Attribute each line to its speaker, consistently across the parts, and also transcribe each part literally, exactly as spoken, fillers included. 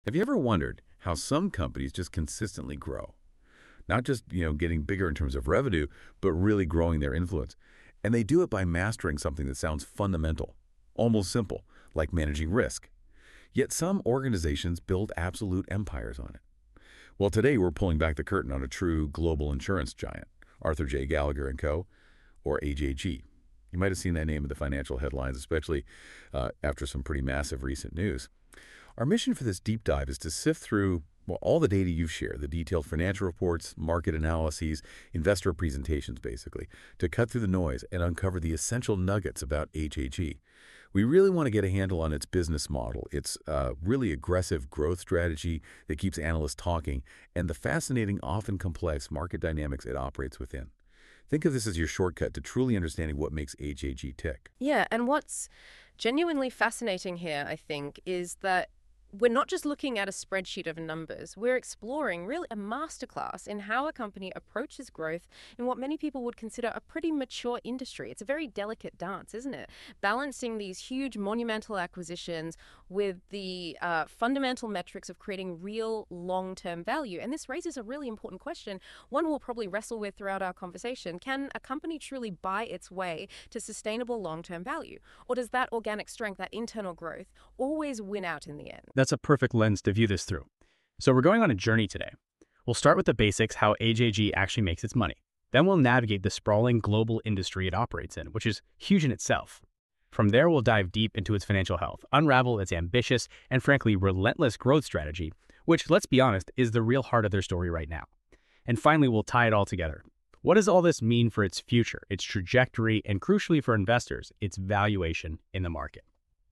Speaker 1: Have you ever wondered how some companies just consistently grow? Not just, you know, getting bigger in terms of revenue, but really growing their influence. And they do it by mastering something that sounds fundamental, almost simple, like managing risk. Yet some organizations build absolute empires on it. Well, today we're pulling back the curtain on a true global insurance giant, Arthur J. Gallagher and Co., or A J G. You might have seen that name in the financial headlines, especially uh, after some pretty massive recent news. Our mission for this deep dive is to sift through well, all the data you've shared, the detailed financial reports, market analyses, investor presentations, basically, to cut through the noise and uncover the essential nuggets about A J G. We really want to get a handle on its business model, its uh, really aggressive growth strategy that keeps analysts talking, and the fascinating, often complex market dynamics it operates within. Think of this as your shortcut to truly understanding what makes A J G tick.
Speaker 2: Yeah, and what's genuinely fascinating here, I think, is that we're not just looking at a spreadsheet of numbers. We're exploring really a masterclass in how a company approaches growth in what many people would consider a pretty mature industry. It's a very delicate dance, isn't it? Balancing these huge monumental acquisitions with the uh, fundamental metrics of creating real long-term value. And this raises a really important question, one we'll probably wrestle with throughout our conversation. Can a company truly buy its way to sustainable long-term value? Or does that organic strength, that internal growth, always win out in the end?
Speaker 3: That's a perfect lens to view this through. So we're going on a journey today. We'll start with the basics, how A J G actually makes its money. Then we'll navigate the sprawling global industry it operates in, which is huge in itself. From there, we'll dive deep into its financial health, unravel its ambitious and frankly relentless growth strategy, which, let's be honest, is the real heart of their story right now. And finally, we'll tie it all together. What does all this mean for its future, its trajectory, and crucially for investors, its valuation in the market?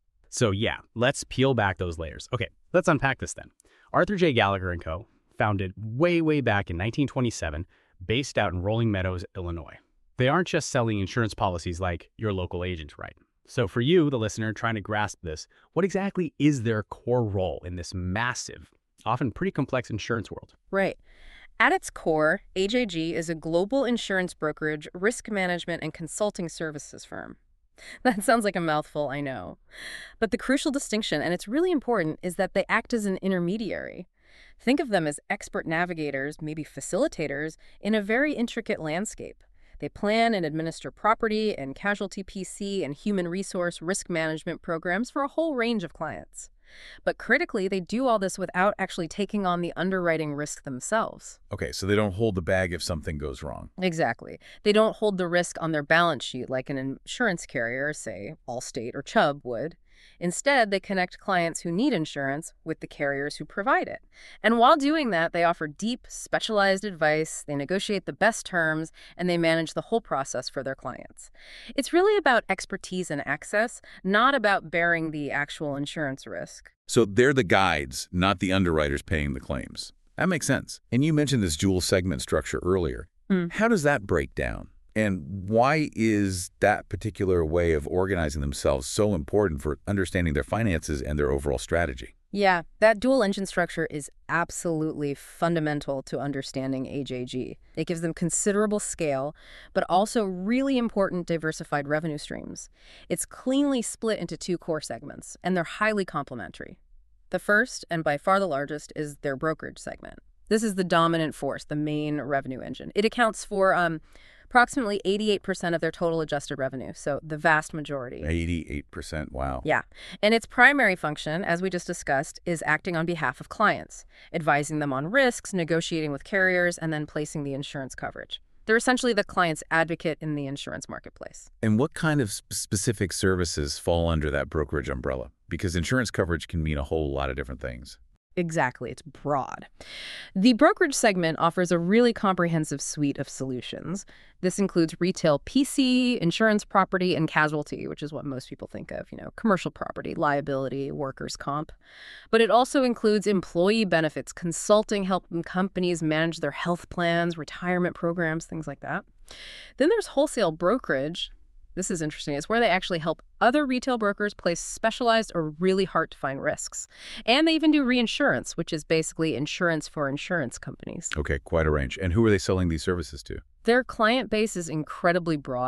Speaker 3: So yeah, let's peel back those layers. Okay, let's unpack this then. Arthur J. Gallagher and Co., founded way, way back in nineteen twenty-seven, based out in Rolling Meadows, Illinois. They aren't just selling insurance policies like your local agent, right? So for you, the listener, trying to grasp this, what exactly is their core role in this massive, often pretty complex insurance world?
Speaker 2: Right. At its core, A J G is a global insurance brokerage, risk management, and consulting services firm. That sounds like a mouthful, I know. But the crucial distinction, and it's really important, is that they act as an intermediary. Think of them as expert navigators, maybe facilitators, in a very intricate landscape. They plan and administer property and casualty P C and human resource risk management programs for a whole range of clients. But critically, they do all this without actually taking on the underwriting risk themselves.
Speaker 1: Okay, so they don't hold the bag if something goes wrong.
Speaker 2: Exactly. They don't hold the risk on their balance sheet like an insurance carrier, say Allstate or Chubb, would. Instead, they connect clients who need insurance with the carriers who provide it. And while doing that, they offer deep, specialized advice, they negotiate the best terms, and they manage the whole process for their clients. It's really about expertise and access, not about bearing the actual insurance risk.
Speaker 1: So they're the guides, not the underwriters paying the claims. That makes sense. And you mentioned this dual segment structure earlier.
Speaker 2: Mm.
Speaker 1: How does that break down? And why is that particular way of organizing themselves so important for understanding their finances and their overall strategy?
Speaker 2: Yeah, that dual engine structure is absolutely fundamental to understanding A J G. It gives them considerable scale, but also really important diversified revenue streams. It's cleanly split into two core segments, and they're highly complementary. The first, and by far the largest, is their brokerage segment. This is the dominant force, the main revenue engine. It accounts for um, approximately eighty-eight percent of their total adjusted revenue, so the vast majority.
Speaker 1: eighty-eight percent, wow.
Speaker 2: Yeah, and its primary function, as we just discussed, is acting on behalf of clients, advising them on risks, negotiating with carriers, and then placing the insurance coverage. They're essentially the client's advocate in the insurance marketplace.
Speaker 1: And what kind of sp- specific services fall under that brokerage umbrella? Because insurance coverage can mean a whole lot of different things.
Speaker 2: Exactly, it's broad. The brokerage segment offers a really comprehensive suite of solutions. This includes retail P C, insurance property, and casualty, which is what most people think of, you know, commercial property, liability, workers' comp. But it also includes employee benefits, consulting, helping companies manage their health plans, retirement programs, things like that. Then there's wholesale brokerage. This is interesting. It's where they actually help other retail brokers place specialized or really hard-to-find risks. And they even do reinsurance, which is basically insurance for insurance companies.
Speaker 1: Okay, quite a range. And who are they selling these services to?
Speaker 2: Their client base is incredibly broad.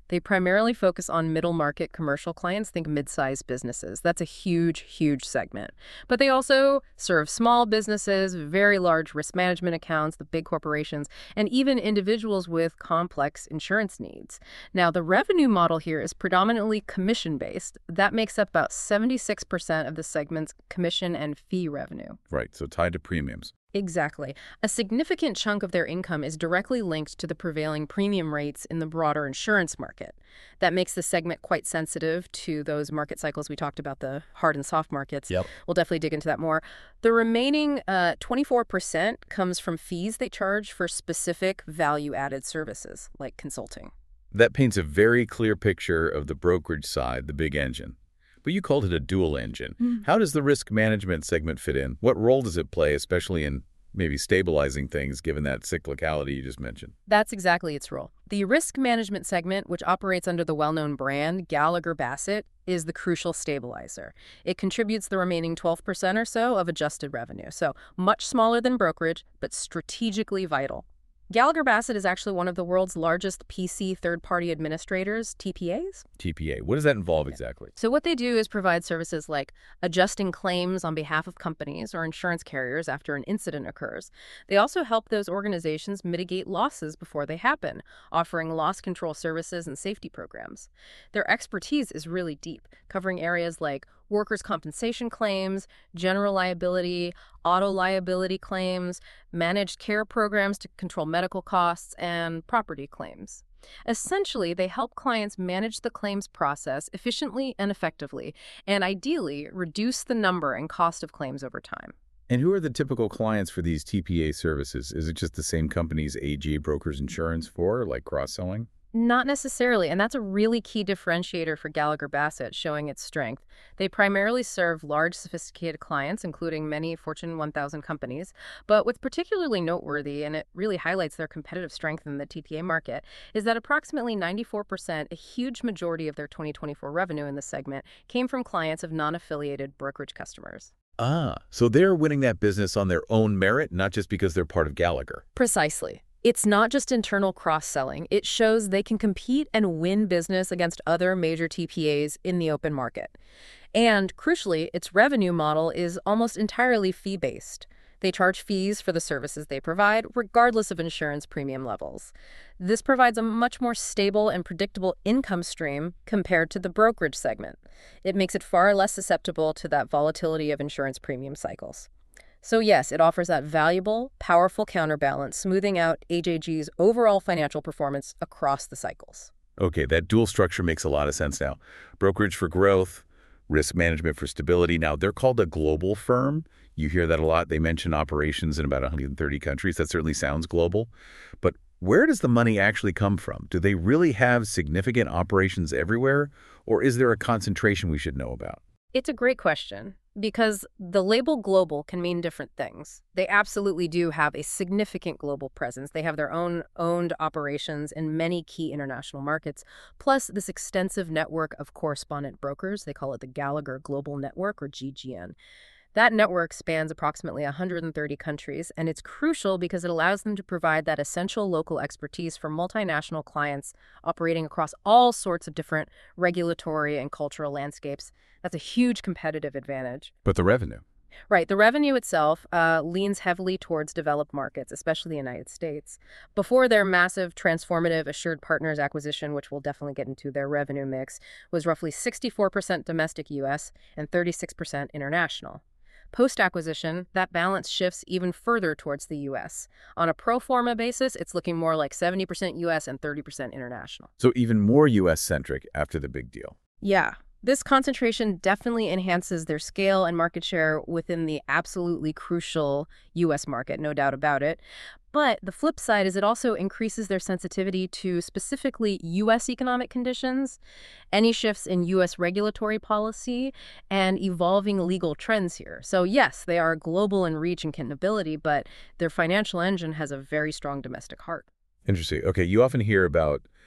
Speaker 2: They primarily focus on middle market commercial clients, think mid-sized businesses. That's a huge, huge segment. But they also serve small businesses, very large risk management accounts, the big corporations, and even individuals with complex insurance needs. Now, the revenue model here is predominantly commission-based. That makes up about seventy-six percent of the segment's commission and fee revenue.
Speaker 1: Right, so tied to premiums.
Speaker 2: Exactly. A significant chunk of their income is directly linked to the prevailing premium rates in the broader insurance market. That makes the segment quite sensitive to those market cycles we talked about, the hard and soft markets.
Speaker 3: Yep.
Speaker 2: We'll definitely dig into that more. The remaining uh, twenty-four percent comes from fees they charge for specific value-added services, like consulting.
Speaker 1: That paints a very clear picture of the brokerage side, the big engine. But you called it a dual engine. Mm. How does the risk management segment fit in? What role does it play, especially in maybe stabilizing things, given that cyclicality you just mentioned?
Speaker 2: That's exactly its role. The risk management segment, which operates under the well-known brand Gallagher Bassett, is the crucial stabilizer. It contributes the remaining twelve percent or so of adjusted revenue, so much smaller than brokerage, but strategically vital. Gallagher Bassett is actually one of the world's largest P C third-party administrators, T P As.
Speaker 1: T P A. What does that involve exactly?
Speaker 2: So what they do is provide services like adjusting claims on behalf of companies or insurance carriers after an incident occurs. They also help those organizations mitigate losses before they happen, offering loss control services and safety programs. Their expertise is really deep, covering areas like workers' compensation claims, general liability, auto liability claims, managed care programs to control medical costs, and property claims. Essentially, they help clients manage the claims process efficiently and effectively, and ideally reduce the number and cost of claims over time.
Speaker 1: And who are the typical clients for these T P A services? Is it just the same companies A G brokers insurance for, like cross-selling?
Speaker 2: Not necessarily, and that's a really key differentiator for Gallagher Bassett, showing its strength. They primarily serve large, sophisticated clients, including many Fortune one thousand companies. But what's particularly noteworthy, and it really highlights their competitive strength in the T P A market, is that approximately ninety-four percent, a huge majority of their twenty twenty-four revenue in this segment, came from clients of non-affiliated brokerage customers.
Speaker 1: Ah, so they're winning that business on their own merit, not just because they're part of Gallagher.
Speaker 2: Precisely. It's not just internal cross-selling. It shows they can compete and win business against other major T P As in the open market. And crucially, its revenue model is almost entirely fee-based. They charge fees for the services they provide, regardless of insurance premium levels. This provides a much more stable and predictable income stream compared to the brokerage segment. It makes it far less susceptible to that volatility of insurance premium cycles. So yes, it offers that valuable, powerful counterbalance, smoothing out A J G's overall financial performance across the cycles.
Speaker 1: Okay, that dual structure makes a lot of sense now. Brokerage for growth, risk management for stability. Now, they're called a global firm. You hear that a lot. They mention operations in about one hundred thirty countries. That certainly sounds global. But where does the money actually come from? Do they really have significant operations everywhere, or is there a concentration we should know about?
Speaker 2: It's a great question, because the label global can mean different things. They absolutely do have a significant global presence. They have their own owned operations in many key international markets, plus this extensive network of correspondent brokers. They call it the Gallagher Global Network, or G G N. That network spans approximately one hundred thirty countries, and it's crucial because it allows them to provide that essential local expertise for multinational clients operating across all sorts of different regulatory and cultural landscapes. That's a huge competitive advantage.
Speaker 1: But the revenue?
Speaker 2: Right. The revenue itself uh, leans heavily towards developed markets, especially the United States. Before their massive, transformative Assured Partners acquisition, which we'll definitely get into, their revenue mix was roughly sixty-four percent domestic U S and thirty-six percent international. Post-acquisition, that balance shifts even further towards the U S. On a pro forma basis, it's looking more like seventy percent U S and thirty percent international.
Speaker 1: So even more U S-centric after the big deal.
Speaker 2: Yeah. This concentration definitely enhances their scale and market share within the absolutely crucial U S market, no doubt about it. But the flip side is it also increases their sensitivity to specifically U S economic conditions, any shifts in U S regulatory policy, and evolving legal trends here. So yes, they are global in reach and capability, but their financial engine has a very strong domestic heart.
Speaker 1: Interesting. Okay, you often hear about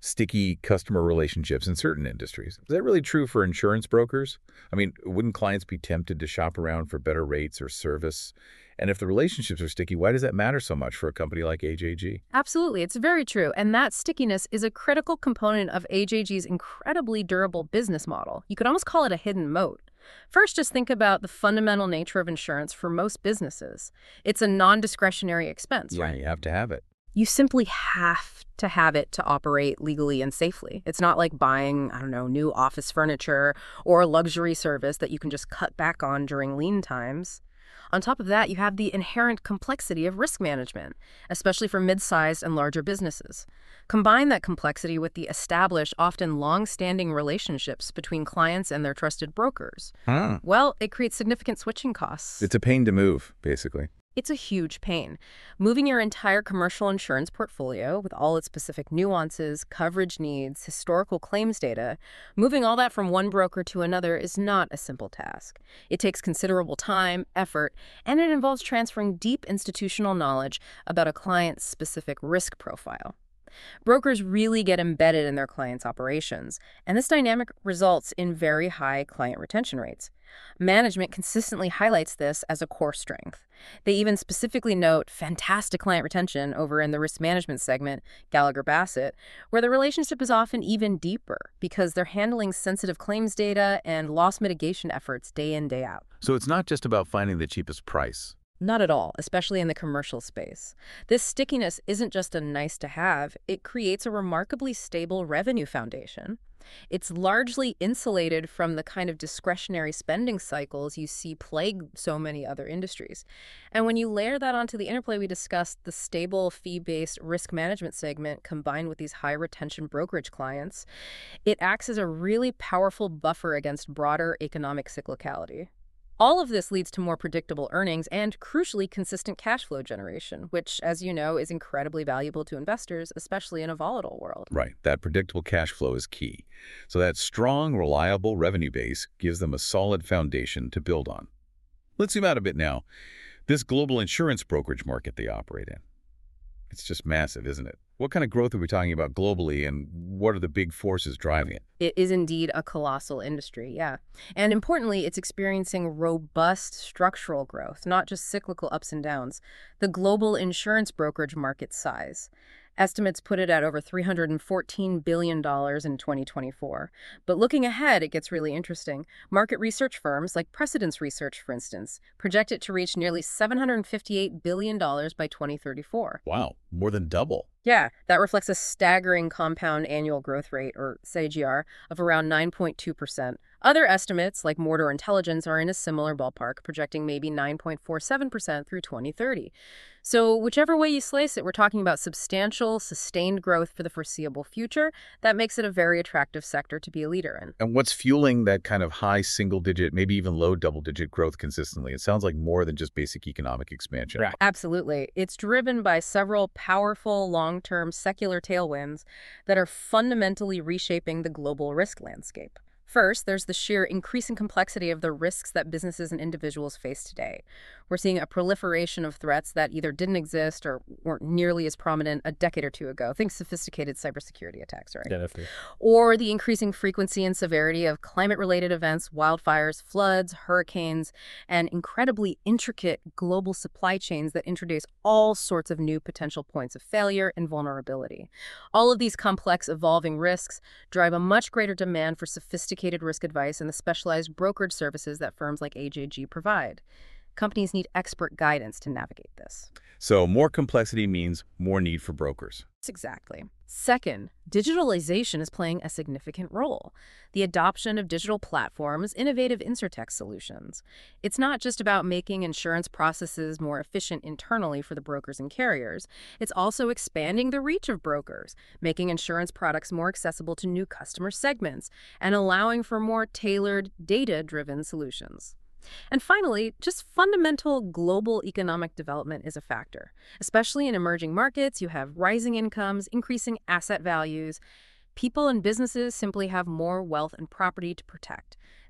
Speaker 1: sticky customer relationships in certain industries. Is that really true for insurance brokers? I mean, wouldn't clients be tempted to shop around for better rates or service? And if the relationships are sticky, why does that matter so much for a company like A J G?
Speaker 2: Absolutely. It's very true. And that stickiness is a critical component of A J G's incredibly durable business model. You could almost call it a hidden moat. First, just think about the fundamental nature of insurance for most businesses. It's a non-discretionary expense,
Speaker 1: Yeah,
Speaker 2: right?
Speaker 1: you have to have it.
Speaker 2: You simply have to have it to operate legally and safely. It's not like buying, I don't know, new office furniture or a luxury service that you can just cut back on during lean times. On top of that, you have the inherent complexity of risk management, especially for mid-sized and larger businesses. Combine that complexity with the established, often long-standing relationships between clients and their trusted brokers.
Speaker 1: Huh.
Speaker 2: Well, it creates significant switching costs.
Speaker 1: It's a pain to move, basically.
Speaker 2: It's a huge pain. Moving your entire commercial insurance portfolio with all its specific nuances, coverage needs, historical claims data, moving all that from one broker to another is not a simple task. It takes considerable time, effort, and it involves transferring deep institutional knowledge about a client's specific risk profile. Brokers really get embedded in their clients' operations, and this dynamic results in very high client retention rates. Management consistently highlights this as a core strength. They even specifically note fantastic client retention over in the risk management segment, Gallagher Bassett, where the relationship is often even deeper because they're handling sensitive claims data and loss mitigation efforts day in, day out.
Speaker 1: So it's not just about finding the cheapest price.
Speaker 2: Not at all, especially in the commercial space. This stickiness isn't just a nice to have, it creates a remarkably stable revenue foundation. It's largely insulated from the kind of discretionary spending cycles you see plague so many other industries. And when you layer that onto the interplay we discussed, the stable fee-based risk management segment combined with these high retention brokerage clients, it acts as a really powerful buffer against broader economic cyclicality. All of this leads to more predictable earnings and, crucially, consistent cash flow generation, which, as you know, is incredibly valuable to investors, especially in a volatile world.
Speaker 1: Right. That predictable cash flow is key. So that strong, reliable revenue base gives them a solid foundation to build on. Let's zoom out a bit now. This global insurance brokerage market they operate in. It's just massive, isn't it? What kind of growth are we talking about globally, and what are the big forces driving it?
Speaker 2: It is indeed a colossal industry, yeah. And importantly, it's experiencing robust structural growth, not just cyclical ups and downs. The global insurance brokerage market size. Estimates put it at over three hundred fourteen billion dollars in twenty twenty-four. But looking ahead, it gets really interesting. Market research firms, like Precedence Research, for instance, project it to reach nearly seven hundred fifty-eight billion dollars by twenty thirty-four.
Speaker 1: Wow, more than double.
Speaker 2: Yeah, that reflects a staggering compound annual growth rate, or C A G R, of around nine point two percent. Other estimates, like Mortar Intelligence, are in a similar ballpark, projecting maybe nine point four seven percent through twenty thirty. So whichever way you slice it, we're talking about substantial, sustained growth for the foreseeable future. That makes it a very attractive sector to be a leader in.
Speaker 1: And what's fueling that kind of high single-digit, maybe even low double-digit growth consistently? It sounds like more than just basic economic expansion.
Speaker 3: Right.
Speaker 2: Absolutely. It's driven by several powerful long-term secular tailwinds that are fundamentally reshaping the global risk landscape. First, there's the sheer increasing complexity of the risks that businesses and individuals face today. We're seeing a proliferation of threats that either didn't exist or weren't nearly as prominent a decade or two ago. Think sophisticated cybersecurity attacks, right?
Speaker 3: Yeah, definitely.
Speaker 2: Or the increasing frequency and severity of climate-related events, wildfires, floods, hurricanes, and incredibly intricate global supply chains that introduce all sorts of new potential points of failure and vulnerability. All of these complex, evolving risks drive a much greater demand for sophisticated risk advice and the specialized brokerage services that firms like A J G provide. Companies need expert guidance to navigate this.
Speaker 1: So more complexity means more need for brokers.
Speaker 2: Exactly. Second, digitalization is playing a significant role. The adoption of digital platforms, innovative insurtech solutions. It's not just about making insurance processes more efficient internally for the brokers and carriers. It's also expanding the reach of brokers, making insurance products more accessible to new customer segments, and allowing for more tailored, data-driven solutions. And finally, just fundamental global economic development is a factor. Especially in emerging markets, you have rising incomes, increasing asset values. People and businesses simply have more wealth and property to protect.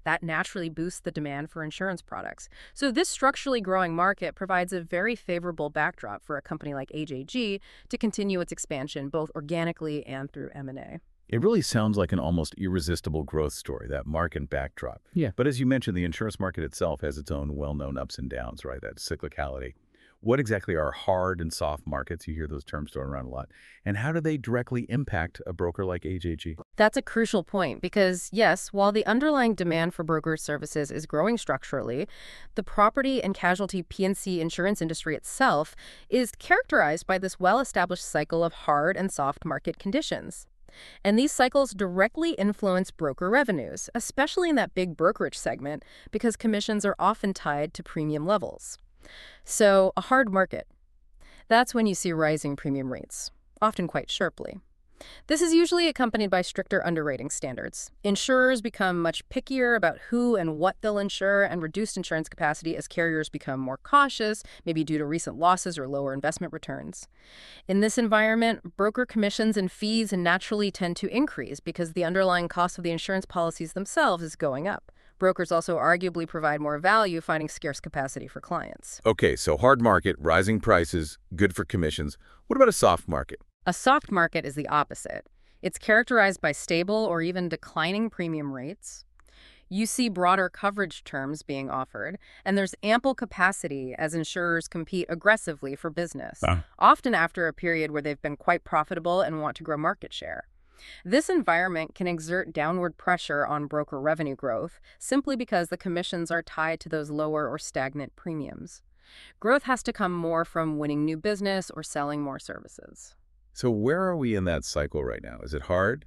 Speaker 2: That naturally boosts the demand for insurance products. So this structurally growing market provides a very favorable backdrop for a company like A J G to continue its expansion both organically and through M and A.
Speaker 1: It really sounds like an almost irresistible growth story, that market backdrop.
Speaker 3: Yeah.
Speaker 1: But as you mentioned, the insurance market itself has its own well-known ups and downs, right? That cyclicality. What exactly are hard and soft markets? You hear those terms thrown around a lot. And how do they directly impact a broker like A J G?
Speaker 2: That's a crucial point because, yes, while the underlying demand for broker services is growing structurally, the property and casualty P and C insurance industry itself is characterized by this well-established cycle of hard and soft market conditions. And these cycles directly influence broker revenues, especially in that big brokerage segment, because commissions are often tied to premium levels. So, a hard market. That's when you see rising premium rates, often quite sharply. This is usually accompanied by stricter underwriting standards. Insurers become much pickier about who and what they'll insure, and reduced insurance capacity as carriers become more cautious, maybe due to recent losses or lower investment returns. In this environment, broker commissions and fees naturally tend to increase because the underlying cost of the insurance policies themselves is going up. Brokers also arguably provide more value, finding scarce capacity for clients.
Speaker 1: Okay, so hard market, rising prices, good for commissions. What about a soft market?
Speaker 2: A soft market is the opposite. It's characterized by stable or even declining premium rates. You see broader coverage terms being offered, and there's ample capacity as insurers compete aggressively for business,
Speaker 1: Ah.
Speaker 2: often after a period where they've been quite profitable and want to grow market share. This environment can exert downward pressure on broker revenue growth simply because the commissions are tied to those lower or stagnant premiums. Growth has to come more from winning new business or selling more services.
Speaker 1: So where are we in that cycle right now? Is it hard,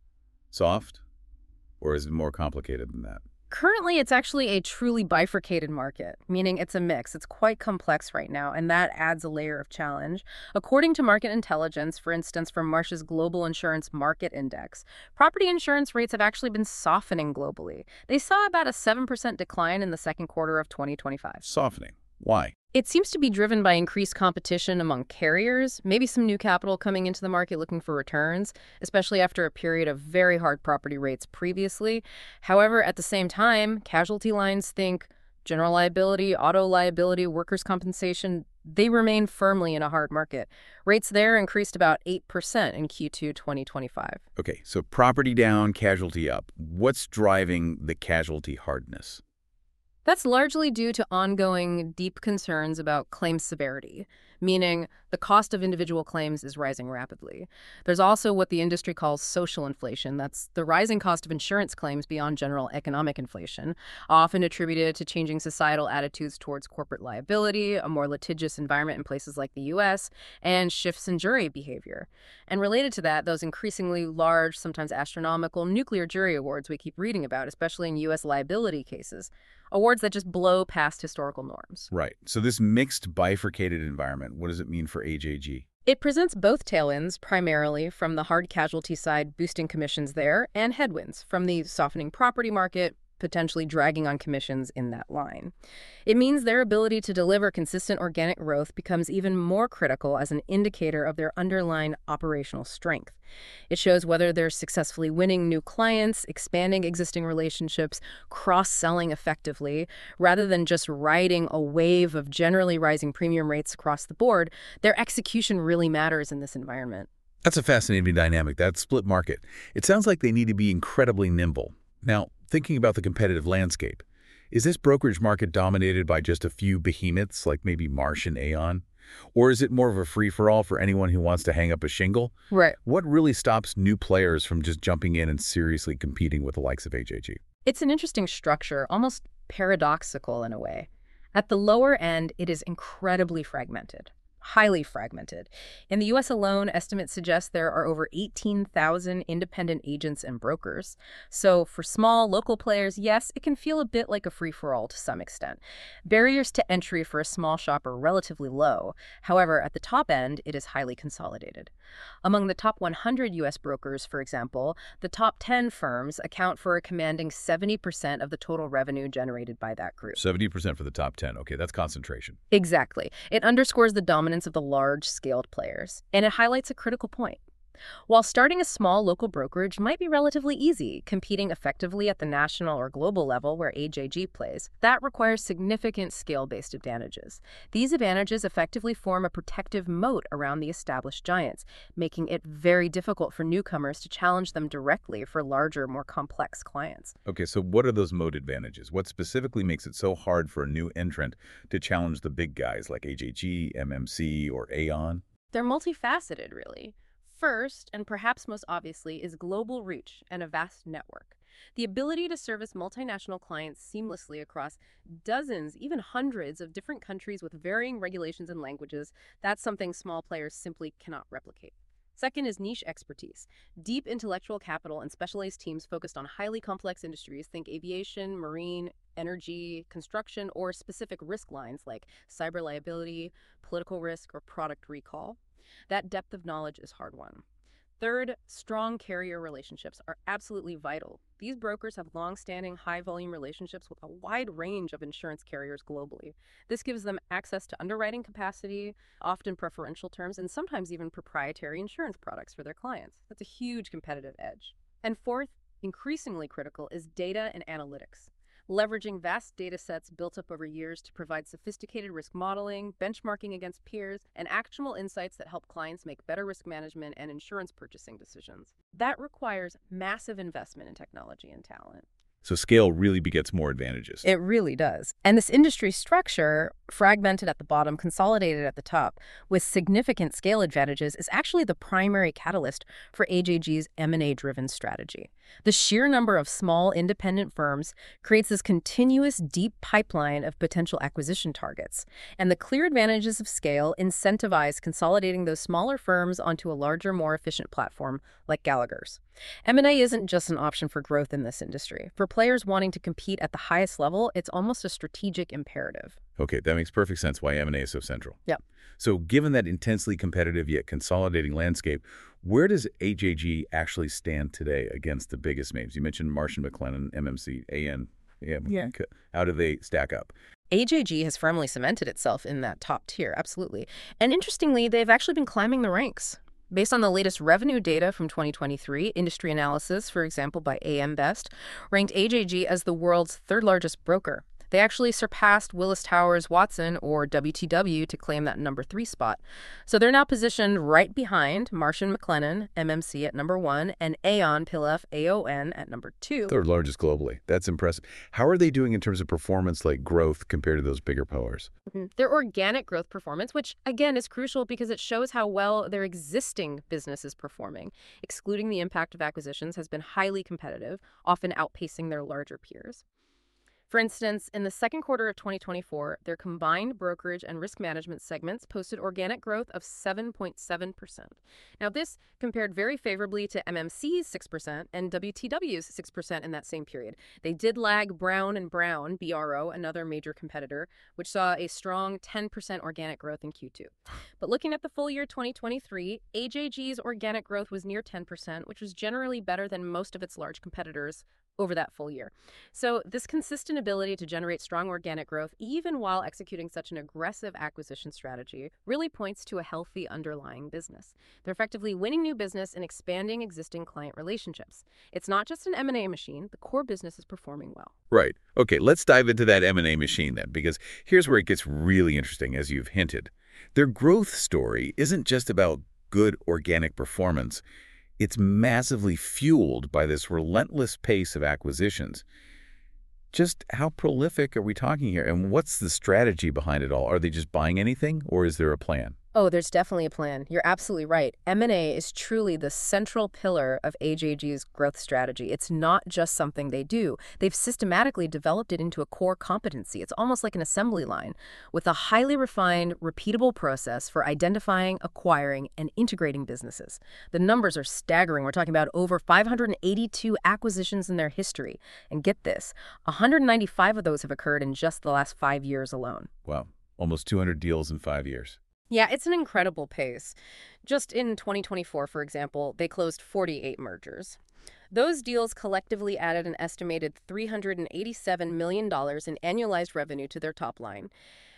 Speaker 1: soft, or is it more complicated than that?
Speaker 2: Currently, it's actually a truly bifurcated market, meaning it's a mix. It's quite complex right now, and that adds a layer of challenge. According to market intelligence, for instance, from Marsh's Global Insurance Market Index, property insurance rates have actually been softening globally. They saw about a seven percent decline in the second quarter of twenty twenty-five.
Speaker 1: Softening. Why?
Speaker 2: It seems to be driven by increased competition among carriers, maybe some new capital coming into the market looking for returns, especially after a period of very hard property rates previously. However, at the same time, casualty lines, think general liability, auto liability, workers' compensation, they remain firmly in a hard market. Rates there increased about eight percent in Q two twenty twenty-five.
Speaker 1: Okay, so property down, casualty up. What's driving the casualty hardness?
Speaker 2: That's largely due to ongoing deep concerns about claim severity, meaning the cost of individual claims is rising rapidly. There's also what the industry calls social inflation. That's the rising cost of insurance claims beyond general economic inflation, often attributed to changing societal attitudes towards corporate liability, a more litigious environment in places like the U S, and shifts in jury behavior. And related to that, those increasingly large, sometimes astronomical, nuclear jury awards we keep reading about, especially in U S liability cases. Awards that just blow past historical norms.
Speaker 1: Right. So this mixed, bifurcated environment, what does it mean for A J G?
Speaker 2: It presents both tailwinds, primarily from the hard casualty side, boosting commissions there, and headwinds from the softening property market, potentially dragging on commissions in that line. It means their ability to deliver consistent organic growth becomes even more critical as an indicator of their underlying operational strength. It shows whether they're successfully winning new clients, expanding existing relationships, cross-selling effectively. Rather than just riding a wave of generally rising premium rates across the board, their execution really matters in this environment.
Speaker 1: That's a fascinating dynamic, that split market. It sounds like they need to be incredibly nimble. Now, thinking about the competitive landscape, is this brokerage market dominated by just a few behemoths like maybe Marsh and Aon? Or is it more of a free-for-all for anyone who wants to hang up a shingle?
Speaker 2: Right.
Speaker 1: What really stops new players from just jumping in and seriously competing with the likes of A J G?
Speaker 2: It's an interesting structure, almost paradoxical in a way. At the lower end, it is incredibly fragmented. Highly fragmented. In the U S alone, estimates suggest there are over eighteen thousand independent agents and brokers. So for small, local players, yes, it can feel a bit like a free-for-all to some extent. Barriers to entry for a small shop are relatively low. However, at the top end, it is highly consolidated. Among the top one hundred U S brokers, for example, the top ten firms account for a commanding seventy percent of the total revenue generated by that group.
Speaker 1: seventy percent for the top ten. Okay, that's concentration.
Speaker 2: Exactly. It underscores the dominance of the large-scaled players, and it highlights a critical point. While starting a small local brokerage might be relatively easy, competing effectively at the national or global level where A J G plays, that requires significant scale-based advantages. These advantages effectively form a protective moat around the established giants, making it very difficult for newcomers to challenge them directly for larger, more complex clients.
Speaker 1: Okay, so what are those moat advantages? What specifically makes it so hard for a new entrant to challenge the big guys like A J G, M M C, or Aon?
Speaker 2: They're multifaceted, really. First, and perhaps most obviously, is global reach and a vast network. The ability to service multinational clients seamlessly across dozens, even hundreds of different countries with varying regulations and languages, that's something small players simply cannot replicate. Second is niche expertise. Deep intellectual capital and specialized teams focused on highly complex industries, think aviation, marine, energy, construction, or specific risk lines like cyber liability, political risk, or product recall. That depth of knowledge is hard-won. Third, strong carrier relationships are absolutely vital. These brokers have long-standing, high-volume relationships with a wide range of insurance carriers globally. This gives them access to underwriting capacity, often preferential terms, and sometimes even proprietary insurance products for their clients. That's a huge competitive edge. And fourth, increasingly critical, is data and analytics. Leveraging vast data sets built up over years to provide sophisticated risk modeling, benchmarking against peers, and actionable insights that help clients make better risk management and insurance purchasing decisions. That requires massive investment in technology and talent.
Speaker 1: So scale really begets more advantages.
Speaker 2: It really does. And this industry structure, fragmented at the bottom, consolidated at the top, with significant scale advantages, is actually the primary catalyst for A J G's M and A-driven strategy. The sheer number of small, independent firms creates this continuous, deep pipeline of potential acquisition targets. And the clear advantages of scale incentivize consolidating those smaller firms onto a larger, more efficient platform like Gallagher's. M and A isn't just an option for growth in this industry. For players wanting to compete at the highest level, it's almost a strategic imperative.
Speaker 1: Okay, that makes perfect sense why M and A is so central.
Speaker 2: Yep.
Speaker 1: So given that intensely competitive yet consolidating landscape, where does A J G actually stand today against the biggest names? You mentioned Marsh and McLennan, M M C, A N. Yeah.
Speaker 2: Yeah.
Speaker 1: How do they stack up?
Speaker 2: A J G has firmly cemented itself in that top tier, absolutely. And interestingly, they've actually been climbing the ranks. Based on the latest revenue data from twenty twenty-three, industry analysis, for example, by A M Best, ranked A J G as the world's third largest broker. They actually surpassed Willis Towers Watson, or W T W, to claim that number three spot. So they're now positioned right behind Marsh and McLennan, M M C at number one, and Aon, P L F, A O N at number two.
Speaker 1: Third largest globally. That's impressive. How are they doing in terms of performance, like growth, compared to those bigger powers?
Speaker 2: Mm-hmm. Their organic growth performance, which again is crucial because it shows how well their existing business is performing, excluding the impact of acquisitions, has been highly competitive, often outpacing their larger peers. For instance, in the second quarter of twenty twenty-four, their combined brokerage and risk management segments posted organic growth of seven point seven percent. Now, this compared very favorably to M M C's six percent and W T W's six percent in that same period. They did lag Brown and Brown, B R O, another major competitor, which saw a strong ten percent organic growth in Q two. But looking at the full year twenty twenty-three, A J G's organic growth was near ten percent, which was generally better than most of its large competitors over that full year. So this consistent ability to generate strong organic growth, even while executing such an aggressive acquisition strategy, really points to a healthy underlying business. They're effectively winning new business and expanding existing client relationships. It's not just an M and A machine. The core business is performing well.
Speaker 1: Right. Okay, let's dive into that M and A machine then, because here's where it gets really interesting, as you've hinted. Their growth story isn't just about good organic performance. It's massively fueled by this relentless pace of acquisitions. Just how prolific are we talking here? And what's the strategy behind it all? Are they just buying anything, or is there a plan?
Speaker 2: Oh, there's definitely a plan. You're absolutely right. M and A is truly the central pillar of A J G's growth strategy. It's not just something they do. They've systematically developed it into a core competency. It's almost like an assembly line with a highly refined, repeatable process for identifying, acquiring, and integrating businesses. The numbers are staggering. We're talking about over five hundred eighty-two acquisitions in their history. And get this, one hundred ninety-five of those have occurred in just the last five years alone.
Speaker 1: Wow, almost two hundred deals in five years.
Speaker 2: Yeah, it's an incredible pace. Just in twenty twenty-four, for example, they closed forty-eight mergers. Those deals collectively added an estimated three hundred eighty-seven million dollars in annualized revenue to their top line.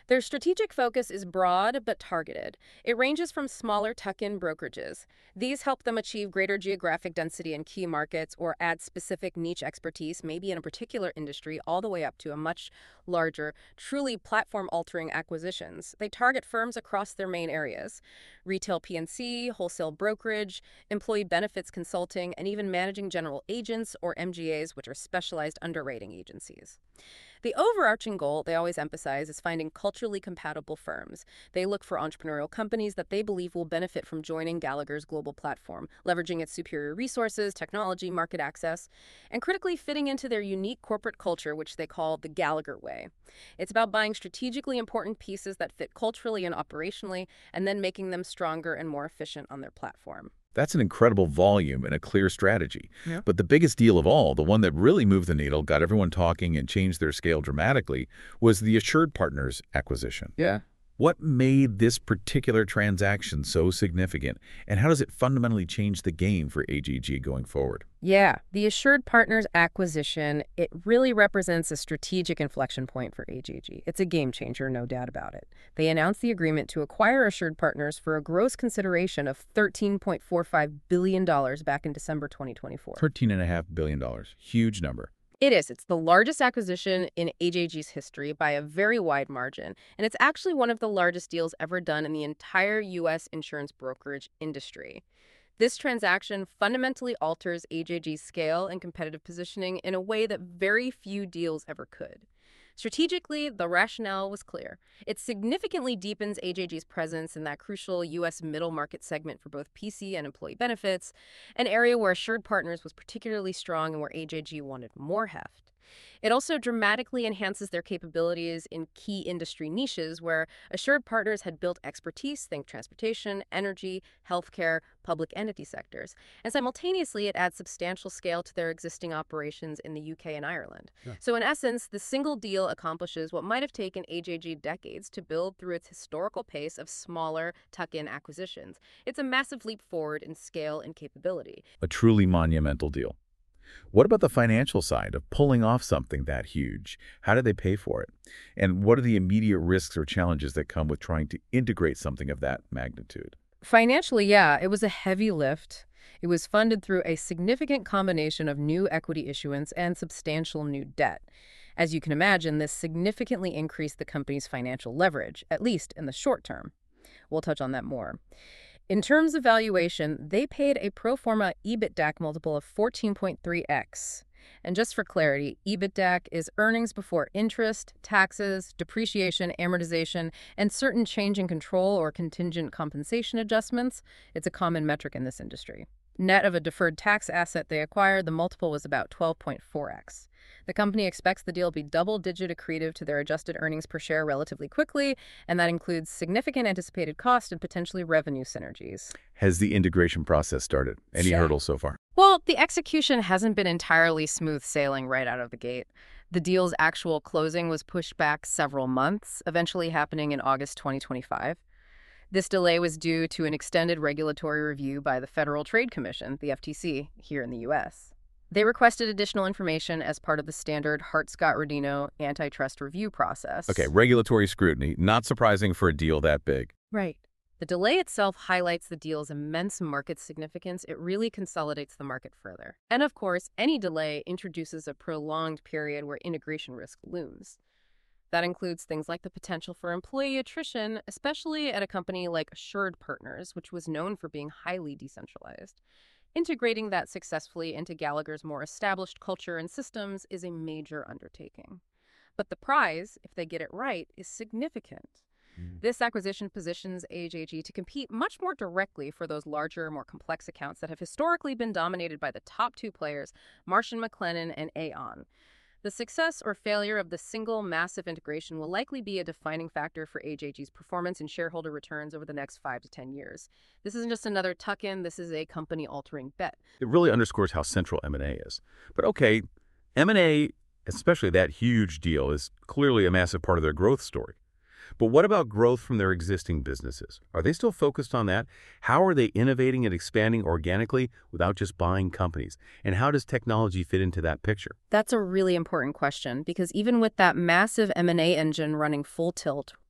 Speaker 2: Their strategic focus is broad but targeted. It ranges from smaller tuck-in brokerages. These help them achieve greater geographic density in key markets or add specific niche expertise, maybe in a particular industry, all the way up to a much larger, truly platform-altering acquisitions. They target firms across their main areas: retail P and C, wholesale brokerage, employee benefits consulting, and even managing general agents or M G As, which are specialized underwriting agencies. The overarching goal, they always emphasize, is finding culturally compatible firms. They look for entrepreneurial companies that they believe will benefit from joining Gallagher's global platform, leveraging its superior resources, technology, market access, and critically fitting into their unique corporate culture, which they call the Gallagher way. It's about buying strategically important pieces that fit culturally and operationally, and then making them stronger and more efficient on their platform.
Speaker 1: That's an incredible volume and a clear strategy.
Speaker 3: Yeah.
Speaker 1: But the biggest deal of all, the one that really moved the needle, got everyone talking, and changed their scale dramatically, was the AssuredPartners acquisition.
Speaker 3: Yeah.
Speaker 1: What made this particular transaction so significant, and how does it fundamentally change the game for A J G going forward?
Speaker 2: Yeah, the AssuredPartners acquisition, it really represents a strategic inflection point for A J G. It's a game changer, no doubt about it. They announced the agreement to acquire AssuredPartners for a gross consideration of thirteen point four five billion dollars back in December twenty twenty-four.
Speaker 1: thirteen point five billion dollars. Huge number.
Speaker 2: It is. It's the largest acquisition in A J G's history by a very wide margin, and it's actually one of the largest deals ever done in the entire U S insurance brokerage industry. This transaction fundamentally alters A J G's scale and competitive positioning in a way that very few deals ever could. Strategically, the rationale was clear. It significantly deepens A J G's presence in that crucial U S middle market segment for both P C and employee benefits, an area where AssuredPartners was particularly strong and where A J G wanted more heft. It also dramatically enhances their capabilities in key industry niches where AssuredPartners had built expertise, think transportation, energy, healthcare, public entity sectors. And simultaneously, it adds substantial scale to their existing operations in the U K and Ireland. Yeah. So in essence, the single deal accomplishes what might have taken A J G decades to build through its historical pace of smaller tuck-in acquisitions. It's a massive leap forward in scale and capability.
Speaker 1: A truly monumental deal. What about the financial side of pulling off something that huge? How did they pay for it? And what are the immediate risks or challenges that come with trying to integrate something of that magnitude?
Speaker 2: Financially, yeah, it was a heavy lift. It was funded through a significant combination of new equity issuance and substantial new debt. As you can imagine, this significantly increased the company's financial leverage, at least in the short term. We'll touch on that more. In terms of valuation, they paid a pro forma EBITDAC multiple of fourteen point three x. And just for clarity, EBITDAC is earnings before interest, taxes, depreciation, amortization, and certain change in control or contingent compensation adjustments. It's a common metric in this industry. Net of a deferred tax asset they acquired, the multiple was about twelve point four x. The company expects the deal to be double-digit accretive to their adjusted earnings per share relatively quickly, and that includes significant anticipated cost and potentially revenue synergies.
Speaker 1: Has the integration process started? Any
Speaker 2: Yeah.
Speaker 1: hurdles so far?
Speaker 2: Well, the execution hasn't been entirely smooth sailing right out of the gate. The deal's actual closing was pushed back several months, eventually happening in August twenty twenty-five. This delay was due to an extended regulatory review by the Federal Trade Commission, the F T C, here in the U S. They requested additional information as part of the standard Hart-Scott-Rodino antitrust review process.
Speaker 1: Okay, regulatory scrutiny. Not surprising for a deal that big.
Speaker 2: Right. The delay itself highlights the deal's immense market significance. It really consolidates the market further. And of course, any delay introduces a prolonged period where integration risk looms. That includes things like the potential for employee attrition, especially at a company like AssuredPartners, which was known for being highly decentralized. Integrating that successfully into Gallagher's more established culture and systems is a major undertaking. But the prize, if they get it right, is significant. Mm. This acquisition positions A J G to compete much more directly for those larger, more complex accounts that have historically been dominated by the top two players, Marsh and McLennan and Aon. The success or failure of the single massive integration will likely be a defining factor for A J G's performance and shareholder returns over the next five to ten years. This isn't just another tuck-in, this is a company-altering bet.
Speaker 1: It really underscores how central M and A is. But okay, M and A, especially that huge deal, is clearly a massive part of their growth story. But what about growth from their existing businesses? Are they still focused on that? How are they innovating and expanding organically without just buying companies? And how does technology fit into that picture?
Speaker 2: That's a really important question, because even with that massive M and A engine running full tilt,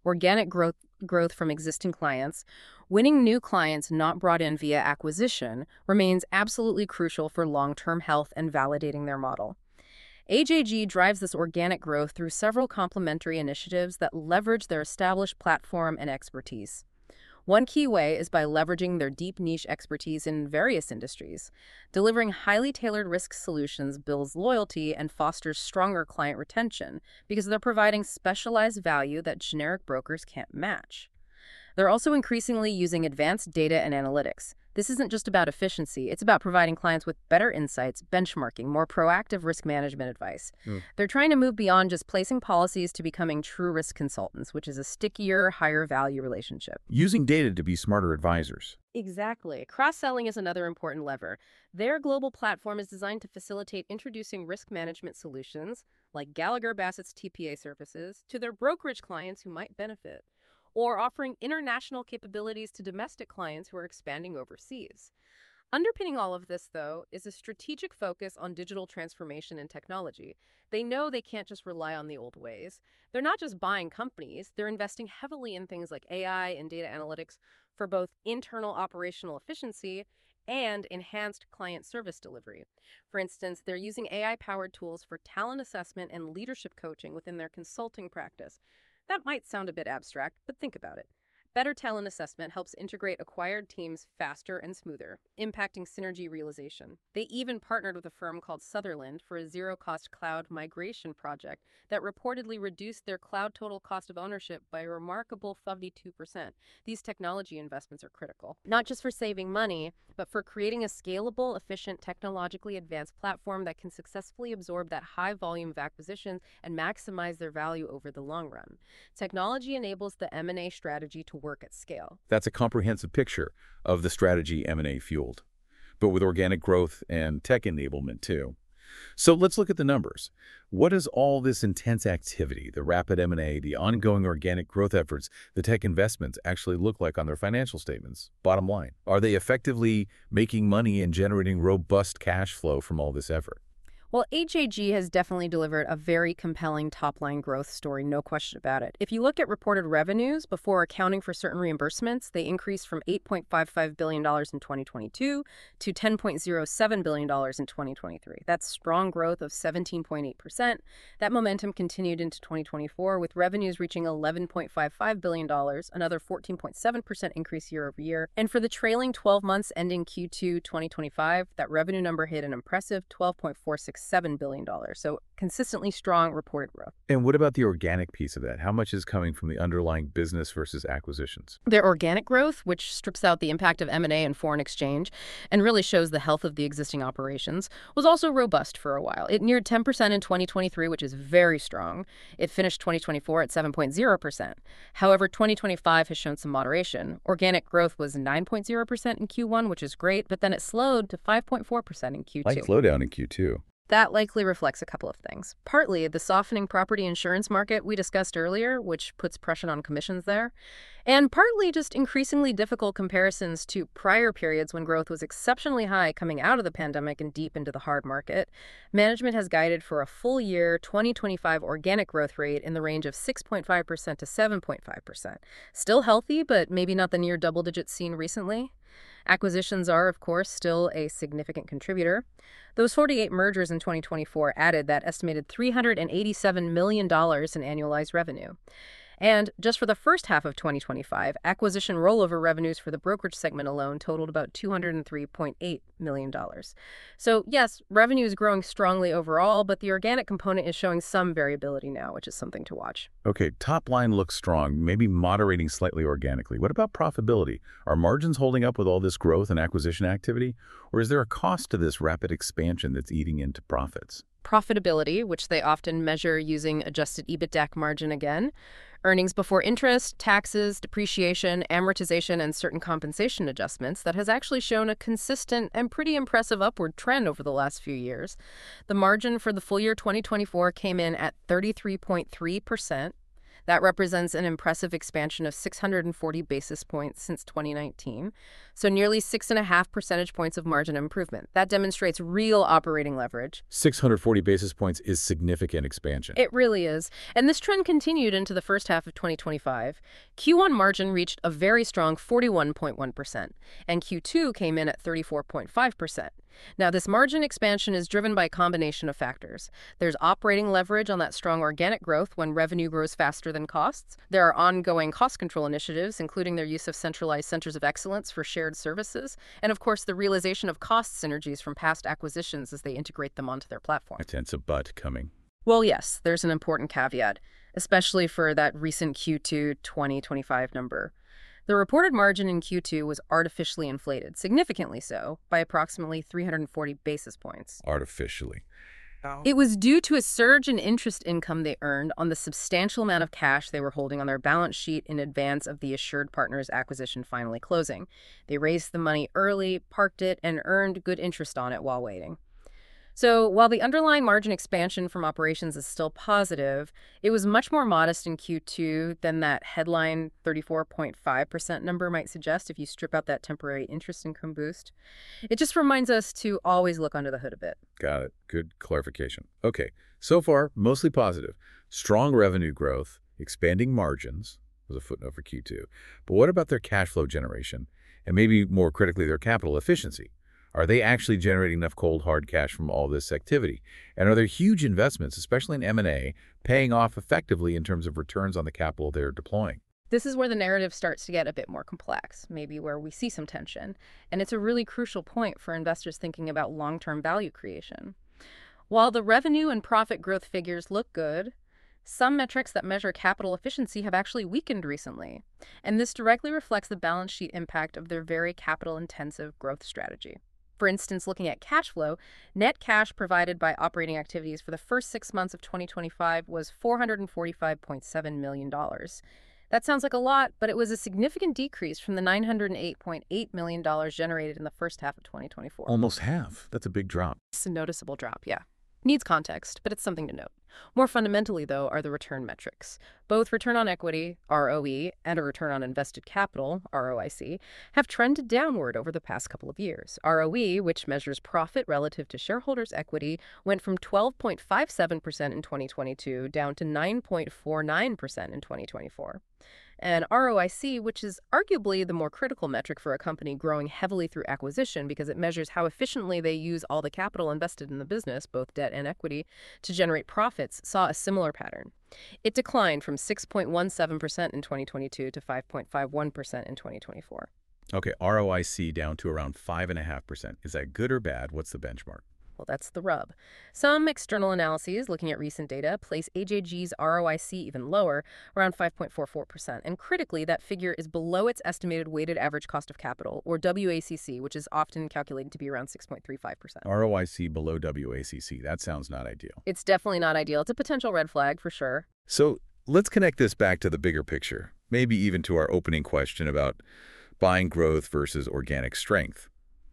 Speaker 2: organic growth growth from existing clients, winning new clients not brought in via acquisition remains absolutely crucial for long-term health and validating their model. A J G drives this organic growth through several complementary initiatives that leverage their established platform and expertise. One key way is by leveraging their deep niche expertise in various industries. Delivering highly tailored risk solutions builds loyalty and fosters stronger client retention because they're providing specialized value that generic brokers can't match. They're also increasingly using advanced data and analytics. This isn't just about efficiency, it's about providing clients with better insights, benchmarking, more proactive risk management advice. Mm. They're trying to move beyond just placing policies to becoming true risk consultants, which is a stickier, higher value relationship.
Speaker 1: Using data to be smarter advisors.
Speaker 2: Exactly. Cross-selling is another important lever. Their global platform is designed to facilitate introducing risk management solutions, like Gallagher Bassett's T P A services, to their brokerage clients who might benefit, or offering international capabilities to domestic clients who are expanding overseas. Underpinning all of this, though, is a strategic focus on digital transformation and technology. They know they can't just rely on the old ways. They're not just buying companies, they're investing heavily in things like A I and data analytics for both internal operational efficiency and enhanced client service delivery. For instance, they're using A I-powered tools for talent assessment and leadership coaching within their consulting practice. That might sound a bit abstract, but think about it. Better talent assessment helps integrate acquired teams faster and smoother, impacting synergy realization. They even partnered with a firm called Sutherland for a zero-cost cloud migration project that reportedly reduced their cloud total cost of ownership by a remarkable fifty-two percent. These technology investments are critical, not just for saving money, but for creating a scalable, efficient, technologically advanced platform that can successfully absorb that high volume of acquisitions and maximize their value over the long run. Technology enables the M and A strategy to work at scale.
Speaker 1: That's a comprehensive picture of the strategy M and A fueled, but with organic growth and tech enablement too. So let's look at the numbers. What does all this intense activity, the rapid M and A, the ongoing organic growth efforts, the tech investments actually look like on their financial statements? Bottom line, are they effectively making money and generating robust cash flow from all this effort?
Speaker 2: Well, A J G has definitely delivered a very compelling top-line growth story, no question about it. If you look at reported revenues before accounting for certain reimbursements, they increased from eight point five five billion dollars in twenty twenty-two to ten point zero seven billion dollars in twenty twenty-three. That's strong growth of seventeen point eight percent. That momentum continued into twenty twenty-four, with revenues reaching eleven point five five billion dollars, another fourteen point seven percent increase year over year. And for the trailing twelve months ending Q two twenty twenty-five, that revenue number hit an impressive twelve point four six seven billion dollars. So consistently strong reported growth.
Speaker 1: And what about the organic piece of that? How much is coming from the underlying business versus acquisitions?
Speaker 2: Their organic growth, which strips out the impact of M and A and foreign exchange and really shows the health of the existing operations, was also robust for a while. It neared ten percent in twenty twenty-three, which is very strong. It finished twenty twenty-four at seven point zero percent. However, twenty twenty-five has shown some moderation. Organic growth was nine point zero percent in Q one, which is great, but then it slowed to five point four percent in Q two.
Speaker 1: Like slowdown in Q two.
Speaker 2: That likely reflects a couple of things. Partly the softening property insurance market we discussed earlier, which puts pressure on commissions there, and partly just increasingly difficult comparisons to prior periods when growth was exceptionally high coming out of the pandemic and deep into the hard market. Management has guided for a full year twenty twenty-five organic growth rate in the range of six point five percent to seven point five percent. Still healthy, but maybe not the near double digits seen recently. Acquisitions are, of course, still a significant contributor. Those forty-eight mergers in twenty twenty-four added that estimated three hundred eighty-seven million dollars in annualized revenue. And just for the first half of twenty twenty-five, acquisition rollover revenues for the brokerage segment alone totaled about two hundred three point eight million dollars. So yes, revenue is growing strongly overall, but the organic component is showing some variability now, which is something to watch.
Speaker 1: Okay, top line looks strong, maybe moderating slightly organically. What about profitability? Are margins holding up with all this growth and acquisition activity? Or is there a cost to this rapid expansion that's eating into profits?
Speaker 2: Profitability, which they often measure using adjusted EBITDAC margin again, earnings before interest, taxes, depreciation, amortization, and certain compensation adjustments, that has actually shown a consistent and pretty impressive upward trend over the last few years. The margin for the full year twenty twenty-four came in at thirty-three point three percent. That represents an impressive expansion of six hundred forty basis points since twenty nineteen, so nearly six and a half percentage points of margin improvement. That demonstrates real operating leverage.
Speaker 1: six hundred forty basis points is significant expansion.
Speaker 2: It really is. And this trend continued into the first half of twenty twenty-five. Q one margin reached a very strong forty-one point one percent, and Q two came in at thirty-four point five percent. Now, this margin expansion is driven by a combination of factors. There's operating leverage on that strong organic growth when revenue grows faster than costs. There are ongoing cost control initiatives, including their use of centralized centers of excellence for shared services, and of course, the realization of cost synergies from past acquisitions as they integrate them onto their platform.
Speaker 1: It's a but coming.
Speaker 2: Well, yes, there's an important caveat, especially for that recent Q two twenty twenty-five number. The reported margin in Q two was artificially inflated, significantly so, by approximately three hundred forty basis points.
Speaker 1: Artificially.
Speaker 2: It was due to a surge in interest income they earned on the substantial amount of cash they were holding on their balance sheet in advance of the Assured Partners acquisition finally closing. They raised the money early, parked it, and earned good interest on it while waiting. So while the underlying margin expansion from operations is still positive, it was much more modest in Q two than that headline thirty-four point five percent number might suggest if you strip out that temporary interest income boost. It just reminds us to always look under the hood a bit.
Speaker 1: Got it. Good clarification. Okay, so far, mostly positive. Strong revenue growth, expanding margins was a footnote for Q two. But what about their cash flow generation? And maybe more critically, their capital efficiency? Are they actually generating enough cold, hard cash from all this activity? And are there huge investments, especially in M and A, paying off effectively in terms of returns on the capital they're deploying?
Speaker 2: This is where the narrative starts to get a bit more complex, maybe where we see some tension. And it's a really crucial point for investors thinking about long-term value creation. While the revenue and profit growth figures look good, some metrics that measure capital efficiency have actually weakened recently. And this directly reflects the balance sheet impact of their very capital-intensive growth strategy. For instance, looking at cash flow, net cash provided by operating activities for the first six months of twenty twenty-five was four hundred forty-five point seven million dollars. That sounds like a lot, but it was a significant decrease from the nine hundred eight point eight million dollars generated in the first half of twenty twenty-four.
Speaker 1: Almost half. That's a big drop.
Speaker 2: It's a noticeable drop, yeah. Needs context, but it's something to note. More fundamentally, though, are the return metrics. Both return on equity, R O E, and a return on invested capital, R O I C, have trended downward over the past couple of years. R O E, which measures profit relative to shareholders' equity, went from twelve point five seven percent in twenty twenty-two down to nine point four nine percent in twenty twenty-four. And R O I C, which is arguably the more critical metric for a company growing heavily through acquisition because it measures how efficiently they use all the capital invested in the business, both debt and equity, to generate profits, saw a similar pattern. It declined from six point one seven percent in twenty twenty-two to five point five one percent in twenty twenty-four.
Speaker 1: Okay, R O I C down to around five point five percent. Is that good or bad? What's the benchmark?
Speaker 2: Well, that's the rub. Some external analyses looking at recent data place A J G's R O I C even lower, around five point four four percent. And critically, that figure is below its estimated weighted average cost of capital, or W A C C, which is often calculated to be around six point three five percent.
Speaker 1: R O I C below W A C C. That sounds not ideal.
Speaker 2: It's definitely not ideal. It's a potential red flag for sure.
Speaker 1: So let's connect this back to the bigger picture, maybe even to our opening question about buying growth versus organic strength.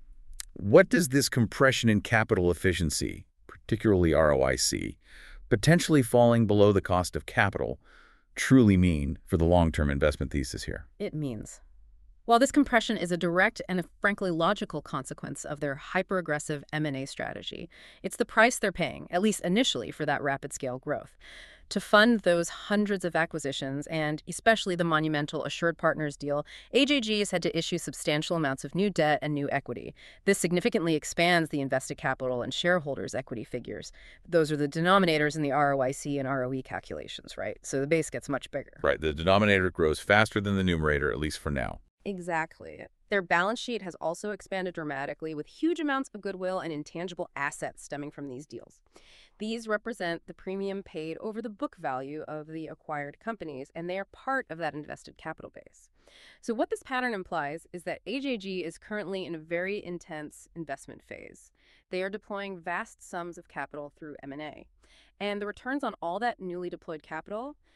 Speaker 1: What does this compression in capital efficiency, particularly R O I C, potentially falling below the cost of capital, truly mean for the long-term investment thesis here?
Speaker 2: It means. While this compression is a direct and a frankly logical consequence of their hyper-aggressive M and A strategy, it's the price they're paying, at least initially, for that rapid-scale growth. To fund those hundreds of acquisitions, and especially the monumental Assured Partners deal, A J G has had to issue substantial amounts of new debt and new equity. This significantly expands the invested capital and shareholders' equity figures. Those are the denominators in the R O I C and R O E calculations, right? So the base gets much bigger.
Speaker 1: Right. The denominator grows faster than the numerator, at least for now.
Speaker 2: Exactly. Their balance sheet has also expanded dramatically with huge amounts of goodwill and intangible assets stemming from these deals. These represent the premium paid over the book value of the acquired companies, and they are part of that invested capital base. So what this pattern implies is that A J G is currently in a very intense investment phase. They are deploying vast sums of capital through M and A. And the returns on all that newly deployed capital,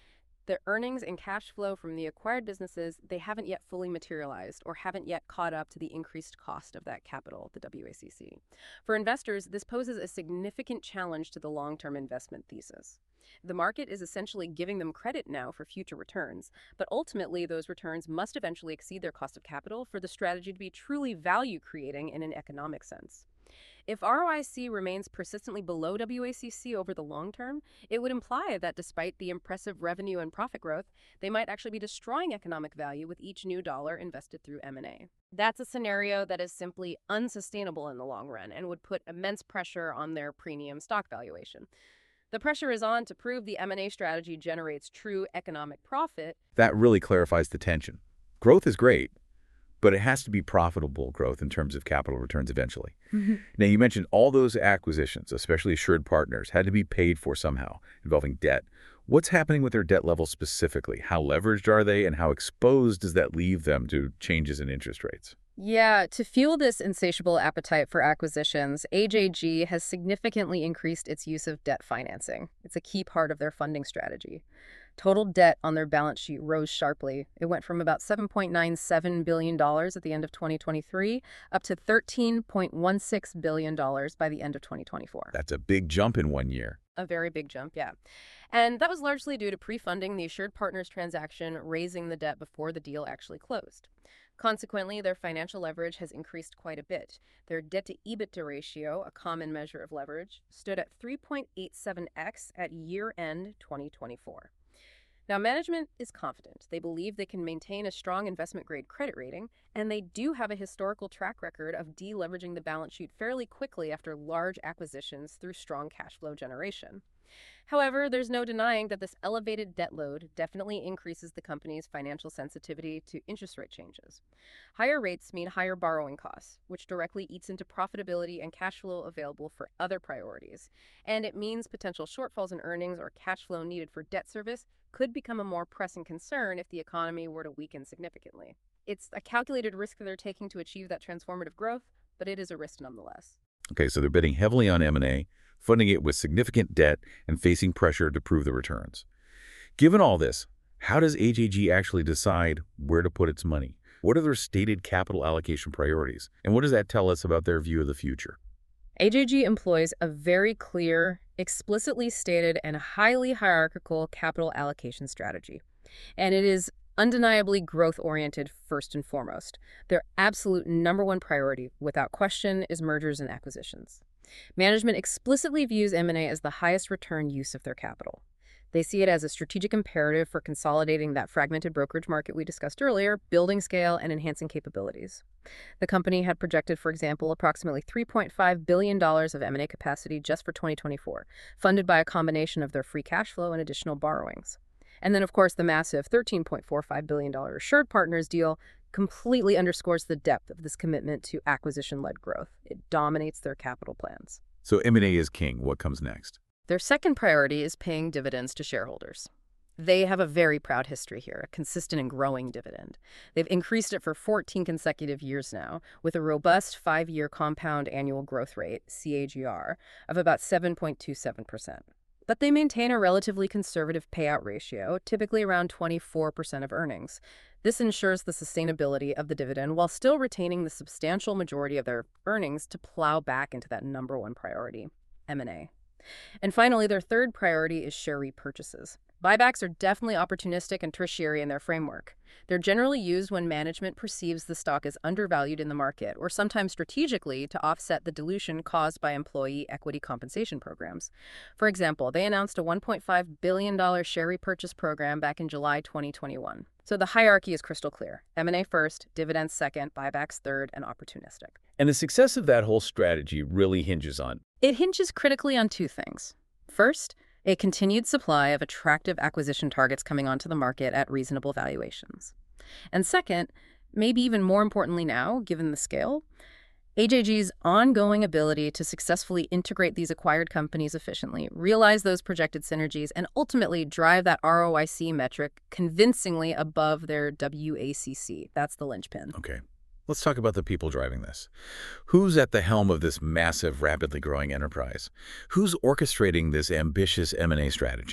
Speaker 2: The earnings and cash flow from the acquired businesses, they haven't yet fully materialized or haven't yet caught up to the increased cost of that capital, the W A C C. For investors, this poses a significant challenge to the long-term investment thesis. The market is essentially giving them credit now for future returns, but ultimately those returns must eventually exceed their cost of capital for the strategy to be truly value-creating in an economic sense. If R O I C remains persistently below W A C C over the long term, it would imply that despite the impressive revenue and profit growth, they might actually be destroying economic value with each new dollar invested through M and A. That's a scenario that is simply unsustainable in the long run and would put immense pressure on their premium stock valuation. The pressure is on to prove the M and A strategy generates true economic profit.
Speaker 1: That really clarifies the tension. Growth is great, but it has to be profitable growth in terms of capital returns eventually. Mm-hmm. Now, you mentioned all those acquisitions, especially AssuredPartners, had to be paid for somehow, involving debt. What's happening with their debt levels specifically? How leveraged are they, and how exposed does that leave them to changes in interest rates?
Speaker 2: Yeah, to fuel this insatiable appetite for acquisitions, A J G has significantly increased its use of debt financing. It's a key part of their funding strategy. Total debt on their balance sheet rose sharply. It went from about seven point nine seven billion dollars at the end of twenty twenty-three up to thirteen point one six billion dollars by the end of twenty twenty-four.
Speaker 1: That's a big jump in one year.
Speaker 2: A very big jump, yeah. And that was largely due to pre-funding the AssuredPartners transaction, raising the debt before the deal actually closed. Consequently, their financial leverage has increased quite a bit. Their debt-to-EBITDA ratio, a common measure of leverage, stood at three point eight seven x at year-end twenty twenty-four. Now, management is confident. They believe they can maintain a strong investment-grade credit rating, and they do have a historical track record of deleveraging the balance sheet fairly quickly after large acquisitions through strong cash flow generation. However, there's no denying that this elevated debt load definitely increases the company's financial sensitivity to interest rate changes. Higher rates mean higher borrowing costs, which directly eats into profitability and cash flow available for other priorities. And it means potential shortfalls in earnings or cash flow needed for debt service could become a more pressing concern if the economy were to weaken significantly. It's a calculated risk they're taking to achieve that transformative growth, but it is a risk nonetheless.
Speaker 1: Okay, so they're betting heavily on M and A, funding it with significant debt, and facing pressure to prove the returns. Given all this, how does A J G actually decide where to put its money? What are their stated capital allocation priorities? And what does that tell us about their view of the future?
Speaker 2: A J G employs a very clear, explicitly stated, and highly hierarchical capital allocation strategy. And it is undeniably growth-oriented first and foremost. Their absolute number one priority, without question, is mergers and acquisitions. Management explicitly views M and A as the highest return use of their capital. They see it as a strategic imperative for consolidating that fragmented brokerage market we discussed earlier, building scale, and enhancing capabilities. The company had projected, for example, approximately three point five billion dollars of M and A capacity just for twenty twenty-four, funded by a combination of their free cash flow and additional borrowings. And then, of course, the massive thirteen point four five billion dollars AssuredPartners deal completely underscores the depth of this commitment to acquisition-led growth. It dominates their capital plans.
Speaker 1: So M and A is king. What comes next?
Speaker 2: Their second priority is paying dividends to shareholders. They have a very proud history here, a consistent and growing dividend. They've increased it for fourteen consecutive years now, with a robust five-year compound annual growth rate, C A G R, of about seven point two seven percent. But they maintain a relatively conservative payout ratio, typically around twenty-four percent of earnings. This ensures the sustainability of the dividend while still retaining the substantial majority of their earnings to plow back into that number one priority, M and A. And finally, their third priority is share repurchases. Buybacks are definitely opportunistic and tertiary in their framework. They're generally used when management perceives the stock is undervalued in the market, or sometimes strategically to offset the dilution caused by employee equity compensation programs. For example, they announced a one point five billion dollars share repurchase program back in July twenty twenty-one. So the hierarchy is crystal clear. M and A first, dividends second, buybacks third, and opportunistic.
Speaker 1: And the success of that whole strategy really hinges on?
Speaker 2: It hinges critically on two things. First, a continued supply of attractive acquisition targets coming onto the market at reasonable valuations. And second, maybe even more importantly now, given the scale, A J G's ongoing ability to successfully integrate these acquired companies efficiently, realize those projected synergies, and ultimately drive that R O I C metric convincingly above their W A C C. That's the linchpin.
Speaker 1: Okay. Let's talk about the people driving this. Who's at the helm of this massive, rapidly growing enterprise? Who's orchestrating this ambitious M and A strategy?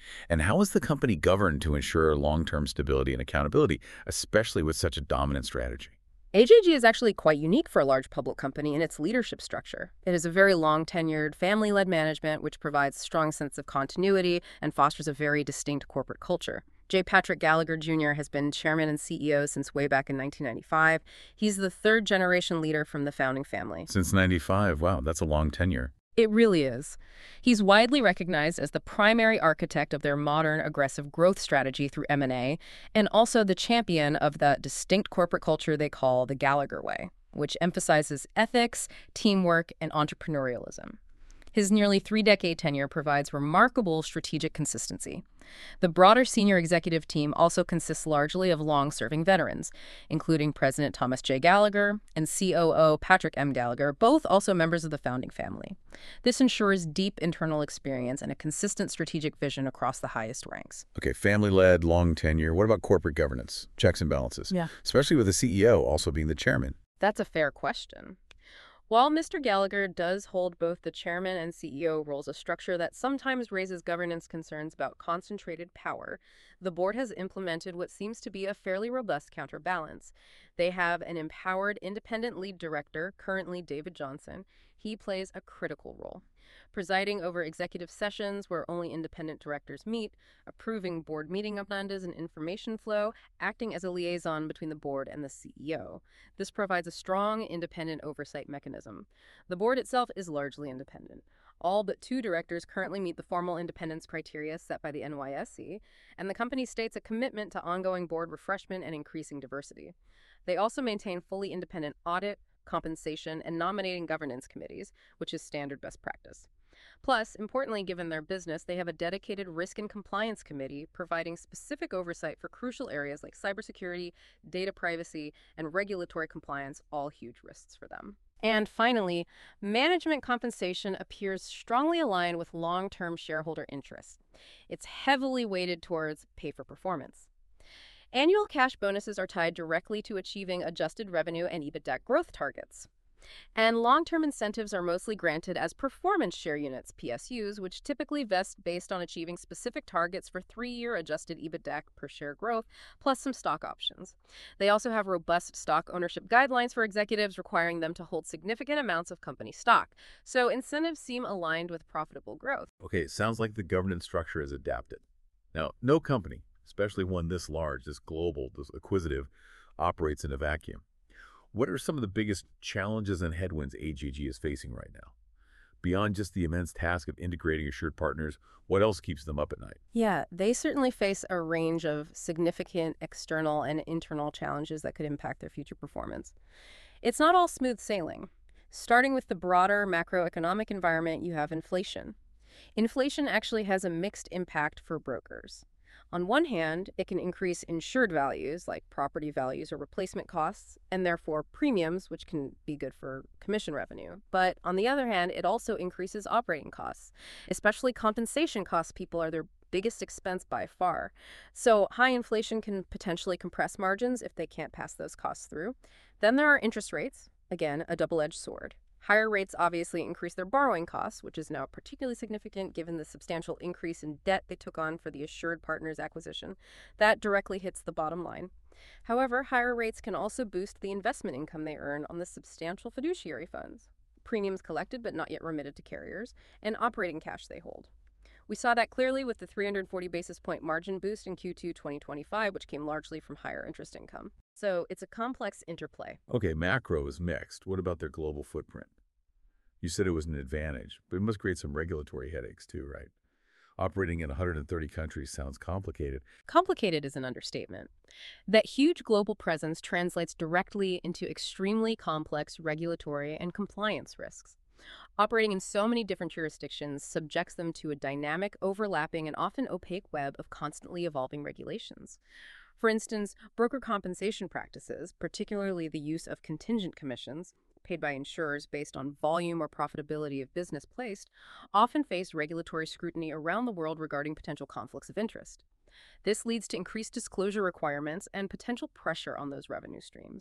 Speaker 1: And how is the company governed to ensure long-term stability and accountability, especially with such a dominant strategy?
Speaker 2: A J G is actually quite unique for a large public company in its leadership structure. It is a very long-tenured, family-led management which provides a strong sense of continuity and fosters a very distinct corporate culture. J. Patrick Gallagher Junior has been chairman and C E O since way back in nineteen ninety-five. He's the third-generation leader from the founding family.
Speaker 1: Since ninety-five, wow, that's a long tenure.
Speaker 2: It really is. He's widely recognized as the primary architect of their modern, aggressive growth strategy through M and A, and also the champion of the distinct corporate culture they call the Gallagher Way, which emphasizes ethics, teamwork, and entrepreneurialism. His nearly three-decade tenure provides remarkable strategic consistency. The broader senior executive team also consists largely of long-serving veterans, including President Thomas J. Gallagher and C O O Patrick M. Gallagher, both also members of the founding family. This ensures deep internal experience and a consistent strategic vision across the highest ranks.
Speaker 1: Okay, family-led, long tenure. What about corporate governance, checks and balances?
Speaker 2: Yeah.
Speaker 1: Especially with the C E O also being the chairman.
Speaker 2: That's a fair question. While Mister Gallagher does hold both the chairman and C E O roles, a structure that sometimes raises governance concerns about concentrated power, the board has implemented what seems to be a fairly robust counterbalance. They have an empowered independent lead director, currently David Johnson. He plays a critical role, presiding over executive sessions where only independent directors meet, approving board meeting agendas and information flow, acting as a liaison between the board and the C E O. This provides a strong, independent oversight mechanism. The board itself is largely independent. All but two directors currently meet the formal independence criteria set by the N Y S E, and the company states a commitment to ongoing board refreshment and increasing diversity. They also maintain fully independent audit, compensation, and nominating governance committees, which is standard best practice. Plus, importantly, given their business, they have a dedicated risk and compliance committee providing specific oversight for crucial areas like cybersecurity, data privacy, and regulatory compliance, all huge risks for them. And finally, management compensation appears strongly aligned with long-term shareholder interests. It's heavily weighted towards pay for performance. Annual cash bonuses are tied directly to achieving adjusted revenue and EBITDA growth targets. And long-term incentives are mostly granted as performance share units, P S Us, which typically vest based on achieving specific targets for three-year adjusted EBITDA per share growth, plus some stock options. They also have robust stock ownership guidelines for executives requiring them to hold significant amounts of company stock. So incentives seem aligned with profitable growth.
Speaker 1: Okay, it sounds like the governance structure is adapted. Now, no company, especially one this large, this global, this acquisitive, operates in a vacuum. What are some of the biggest challenges and headwinds A J G is facing right now? Beyond just the immense task of integrating AssuredPartners, what else keeps them up at night?
Speaker 2: Yeah, they certainly face a range of significant external and internal challenges that could impact their future performance. It's not all smooth sailing. Starting with the broader macroeconomic environment, you have inflation. Inflation actually has a mixed impact for brokers. On one hand, it can increase insured values like property values or replacement costs, and therefore premiums, which can be good for commission revenue. But on the other hand, it also increases operating costs, especially compensation costs. People are their biggest expense by far. So high inflation can potentially compress margins if they can't pass those costs through. Then there are interest rates, again, a double-edged sword. Higher rates obviously increase their borrowing costs, which is now particularly significant given the substantial increase in debt they took on for the AssuredPartners acquisition. That directly hits the bottom line. However, higher rates can also boost the investment income they earn on the substantial fiduciary funds, premiums collected but not yet remitted to carriers, and operating cash they hold. We saw that clearly with the three hundred forty basis point margin boost in Q two twenty twenty-five, which came largely from higher interest income. So it's a complex interplay.
Speaker 1: Okay, macro is mixed. What about their global footprint? You said it was an advantage, but it must create some regulatory headaches too, right? Operating in one hundred thirty countries sounds complicated.
Speaker 2: Complicated is an understatement. That huge global presence translates directly into extremely complex regulatory and compliance risks. Operating in so many different jurisdictions subjects them to a dynamic, overlapping, and often opaque web of constantly evolving regulations. For instance, broker compensation practices, particularly the use of contingent commissions, paid by insurers based on volume or profitability of business placed, often face regulatory scrutiny around the world regarding potential conflicts of interest. This leads to increased disclosure requirements and potential pressure on those revenue streams.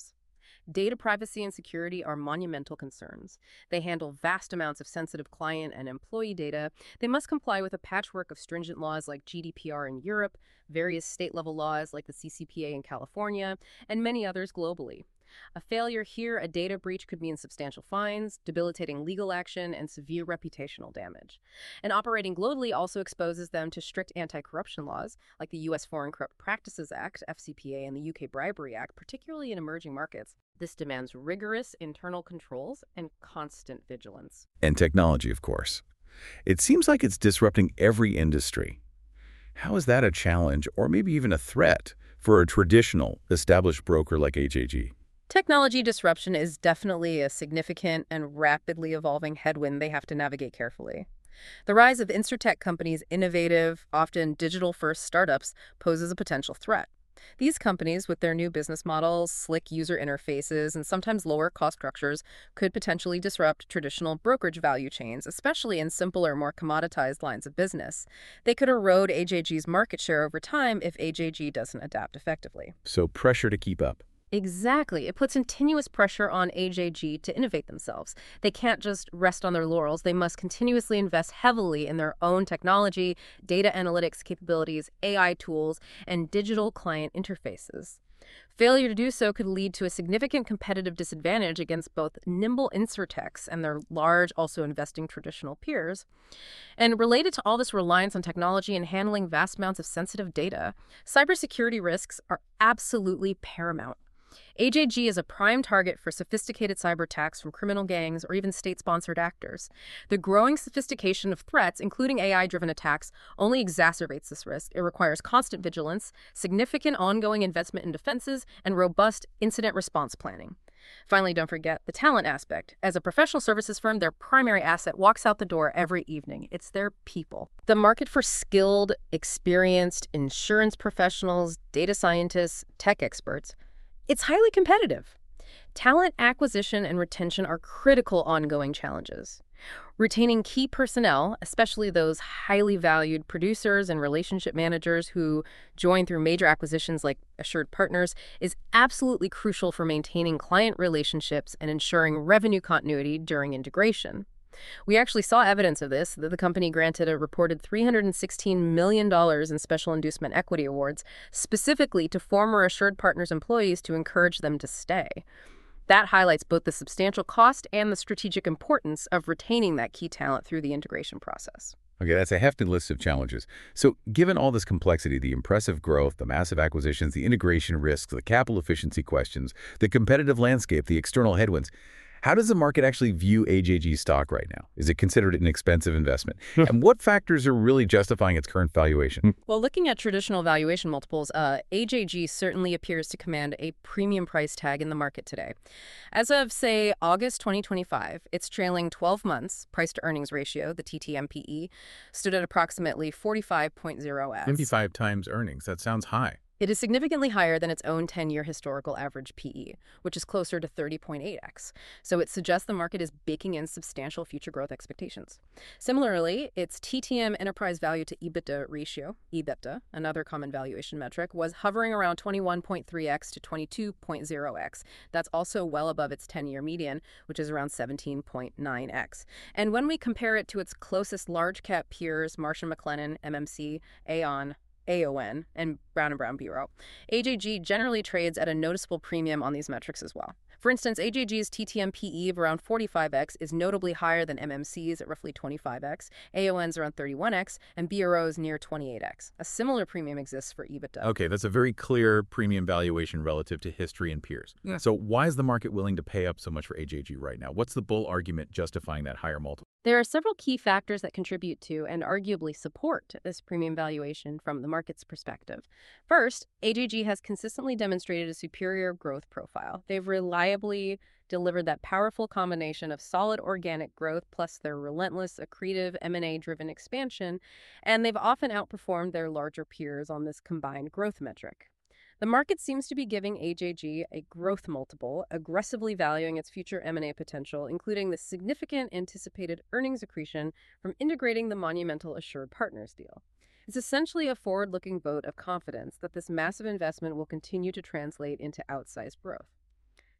Speaker 2: Data privacy and security are monumental concerns. They handle vast amounts of sensitive client and employee data. They must comply with a patchwork of stringent laws like G D P R in Europe, various state-level laws like the C C P A in California, and many others globally. A failure here, a data breach, could mean substantial fines, debilitating legal action, and severe reputational damage. And operating globally also exposes them to strict anti-corruption laws, like the U S Foreign Corrupt Practices Act, F C P A, and the U K Bribery Act, particularly in emerging markets. This demands rigorous internal controls and constant vigilance.
Speaker 1: And technology, of course. It seems like it's disrupting every industry. How is that a challenge, or maybe even a threat, for a traditional, established broker like A J G?
Speaker 2: Technology disruption is definitely a significant and rapidly evolving headwind they have to navigate carefully. The rise of insurtech companies' innovative, often digital-first startups poses a potential threat. These companies, with their new business models, slick user interfaces, and sometimes lower cost structures, could potentially disrupt traditional brokerage value chains, especially in simpler, more commoditized lines of business. They could erode A J G's market share over time if A J G doesn't adapt effectively.
Speaker 1: So pressure to keep up.
Speaker 2: Exactly. It puts continuous pressure on A J G to innovate themselves. They can't just rest on their laurels. They must continuously invest heavily in their own technology, data analytics capabilities, A I tools, and digital client interfaces. Failure to do so could lead to a significant competitive disadvantage against both nimble insurtechs and their large, also investing traditional peers. And related to all this reliance on technology and handling vast amounts of sensitive data, cybersecurity risks are absolutely paramount. A J G is a prime target for sophisticated cyber attacks from criminal gangs or even state-sponsored actors. The growing sophistication of threats, including A I-driven attacks, only exacerbates this risk. It requires constant vigilance, significant ongoing investment in defenses, and robust incident response planning. Finally, don't forget the talent aspect. As a professional services firm, their primary asset walks out the door every evening. It's their people. The market for skilled, experienced insurance professionals, data scientists, tech experts, it's highly competitive. Talent acquisition and retention are critical ongoing challenges. Retaining key personnel, especially those highly valued producers and relationship managers who join through major acquisitions like AssuredPartners, is absolutely crucial for maintaining client relationships and ensuring revenue continuity during integration. We actually saw evidence of this, that the company granted a reported three hundred sixteen million dollars in special inducement equity awards specifically to former AssuredPartners employees to encourage them to stay. That highlights both the substantial cost and the strategic importance of retaining that key talent through the integration process.
Speaker 1: Okay, that's a hefty list of challenges. So given all this complexity, the impressive growth, the massive acquisitions, the integration risks, the capital efficiency questions, the competitive landscape, the external headwinds, how does the market actually view A J G stock right now? Is it considered an expensive investment? And what factors are really justifying its current valuation?
Speaker 2: Well, looking at traditional valuation multiples, uh, A J G certainly appears to command a premium price tag in the market today. As of, say, August twenty twenty-five, its trailing twelve months price-to-earnings ratio, the T T M P E, stood at approximately forty-five point zero x.
Speaker 1: fifty-five times earnings. That sounds high.
Speaker 2: It is significantly higher than its own ten-year historical average P E, which is closer to thirty point eight x. So it suggests the market is baking in substantial future growth expectations. Similarly, its T T M enterprise value to EBITDA ratio, EBITDA, another common valuation metric, was hovering around twenty-one point three x to twenty-two point zero x. That's also well above its ten-year median, which is around seventeen point nine x. And when we compare it to its closest large-cap peers, Marsh and McLennan, M M C, Aon, A O N, and Brown and Brown Bureau, A J G generally trades at a noticeable premium on these metrics as well. For instance, A J G's T T M P E of around forty-five x is notably higher than M M C's at roughly twenty-five x, A O N's around thirty-one x, and B R O's near twenty-eight x. A similar premium exists for EBITDA.
Speaker 4: Okay, that's a very clear premium valuation relative to history and peers.
Speaker 1: Yeah.
Speaker 4: So why is the market willing to pay up so much for A J G right now? What's the bull argument justifying that higher multiple?
Speaker 2: There are several key factors that contribute to and arguably support this premium valuation from the market's perspective. First, A J G has consistently demonstrated a superior growth profile. They've reliably delivered that powerful combination of solid organic growth plus their relentless, accretive, M and A-driven expansion, and they've often outperformed their larger peers on this combined growth metric. The market seems to be giving A J G a growth multiple, aggressively valuing its future M and A potential, including the significant anticipated earnings accretion from integrating the monumental AssuredPartners deal. It's essentially a forward-looking vote of confidence that this massive investment will continue to translate into outsized growth.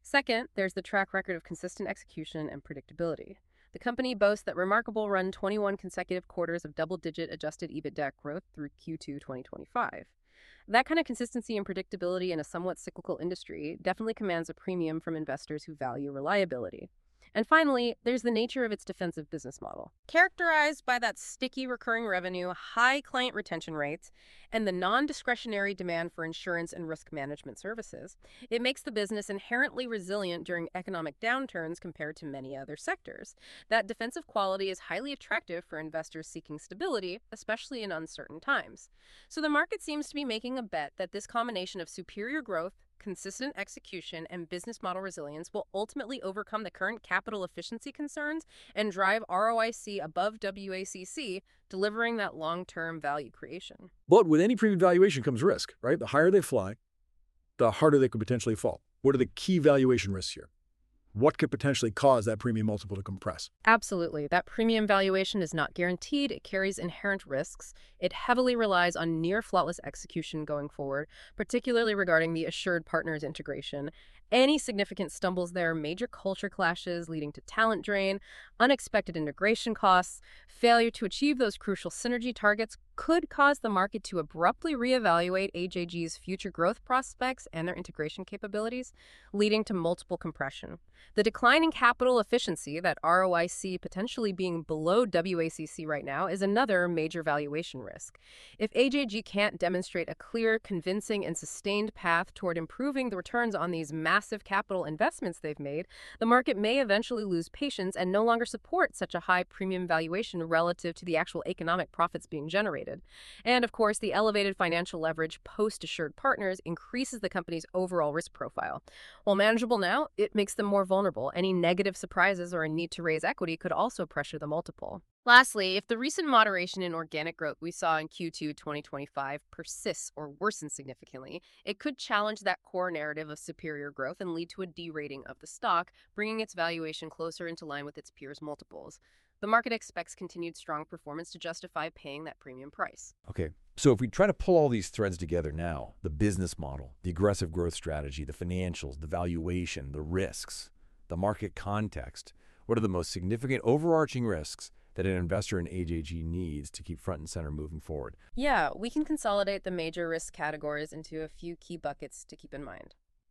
Speaker 2: Second, there's the track record of consistent execution and predictability. The company boasts that remarkable run twenty-one consecutive quarters of double-digit adjusted EBITDA growth through Q two twenty twenty-five. That kind of consistency and predictability in a somewhat cyclical industry definitely commands a premium from investors who value reliability. And finally, there's the nature of its defensive business model. Characterized by that sticky recurring revenue, high client retention rates, and the non-discretionary demand for insurance and risk management services, it makes the business inherently resilient during economic downturns compared to many other sectors. That defensive quality is highly attractive for investors seeking stability, especially in uncertain times. So the market seems to be making a bet that this combination of superior growth, consistent execution, and business model resilience will ultimately overcome the current capital efficiency concerns and drive R O I C above W A C C, delivering that long-term value creation.
Speaker 5: But with any premium valuation comes risk, right? The higher they fly, the harder they could potentially fall. What are the key valuation risks here? What could potentially cause that premium multiple to compress?
Speaker 2: Absolutely. That premium valuation is not guaranteed. It carries inherent risks. It heavily relies on near flawless execution going forward, particularly regarding the AssuredPartners integration. Any significant stumbles there, major culture clashes leading to talent drain, unexpected integration costs, failure to achieve those crucial synergy targets could cause the market to abruptly reevaluate A J G's future growth prospects and their integration capabilities, leading to multiple compression. The decline in capital efficiency, that R O I C potentially being below W A C C right now, is another major valuation risk. If A J G can't demonstrate a clear, convincing, and sustained path toward improving the returns on these massive capital investments they've made, the market may eventually lose patience and no longer support such a high premium valuation relative to the actual economic profits being generated. And of course, the elevated financial leverage post-AssuredPartners increases the company's overall risk profile. While manageable now, it makes them more vulnerable. Any negative surprises or a need to raise equity could also pressure the multiple. Lastly, if the recent moderation in organic growth we saw in Q two twenty twenty-five persists or worsens significantly, it could challenge that core narrative of superior growth and lead to a derating of the stock, bringing its valuation closer into line with its peers' multiples. The market expects continued strong performance to justify paying that premium price.
Speaker 6: Okay, so if we try to pull all these threads together now, the business model, the aggressive growth strategy, the financials, the valuation, the risks, the market context, what are the most significant overarching risks that an investor in A J G needs to keep front and center moving forward?
Speaker 2: Yeah, we can consolidate the major risk categories into a few key buckets to keep in mind.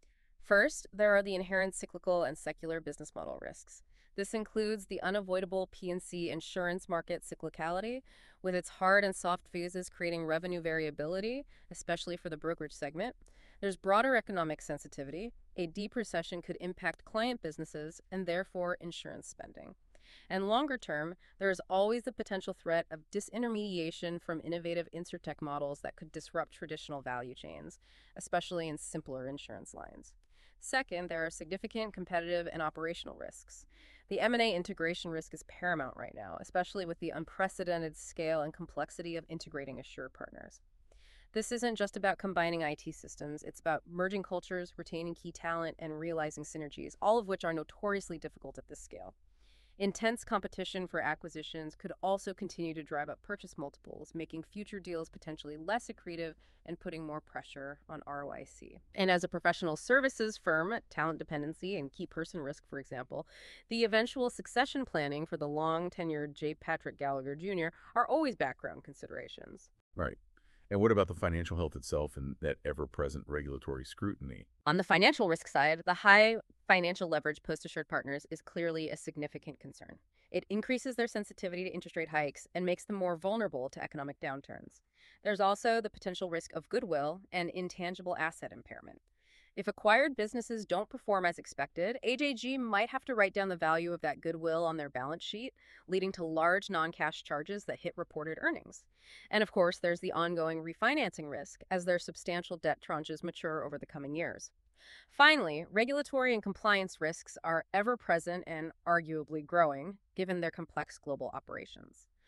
Speaker 2: First, there are the inherent cyclical and secular business model risks. This includes the unavoidable P and C insurance market cyclicality, with its hard and soft phases creating revenue variability, especially for the brokerage segment. There's broader economic sensitivity. A deep recession could impact client businesses and therefore insurance spending. And longer term, there is always the potential threat of disintermediation from innovative insurtech models that could disrupt traditional value chains, especially in simpler insurance lines. Second, there are significant competitive and operational risks. The M and A integration risk is paramount right now, especially with the unprecedented scale and complexity of integrating AssuredPartners. This isn't just about combining I T systems, it's about merging cultures, retaining key talent, and realizing synergies, all of which are notoriously difficult at this scale. Intense competition for acquisitions could also continue to drive up purchase multiples, making future deals potentially less accretive and putting more pressure on R O I C. And as a professional services firm, talent dependency and key person risk, for example, the eventual succession planning for the long-tenured J. Patrick Gallagher Junior are always background considerations.
Speaker 1: Right. And what about the financial health itself and that ever-present regulatory scrutiny?
Speaker 2: On the financial risk side, the high financial leverage post-AssuredPartners is clearly a significant concern. It increases their sensitivity to interest rate hikes and makes them more vulnerable to economic downturns. There's also the potential risk of goodwill and intangible asset impairment. If acquired businesses don't perform as expected, A J G might have to write down the value of that goodwill on their balance sheet, leading to large non-cash charges that hit reported earnings. And of course, there's the ongoing refinancing risk as their substantial debt tranches mature over the coming years. Finally, regulatory and compliance risks are ever present and arguably growing, given their complex global operations.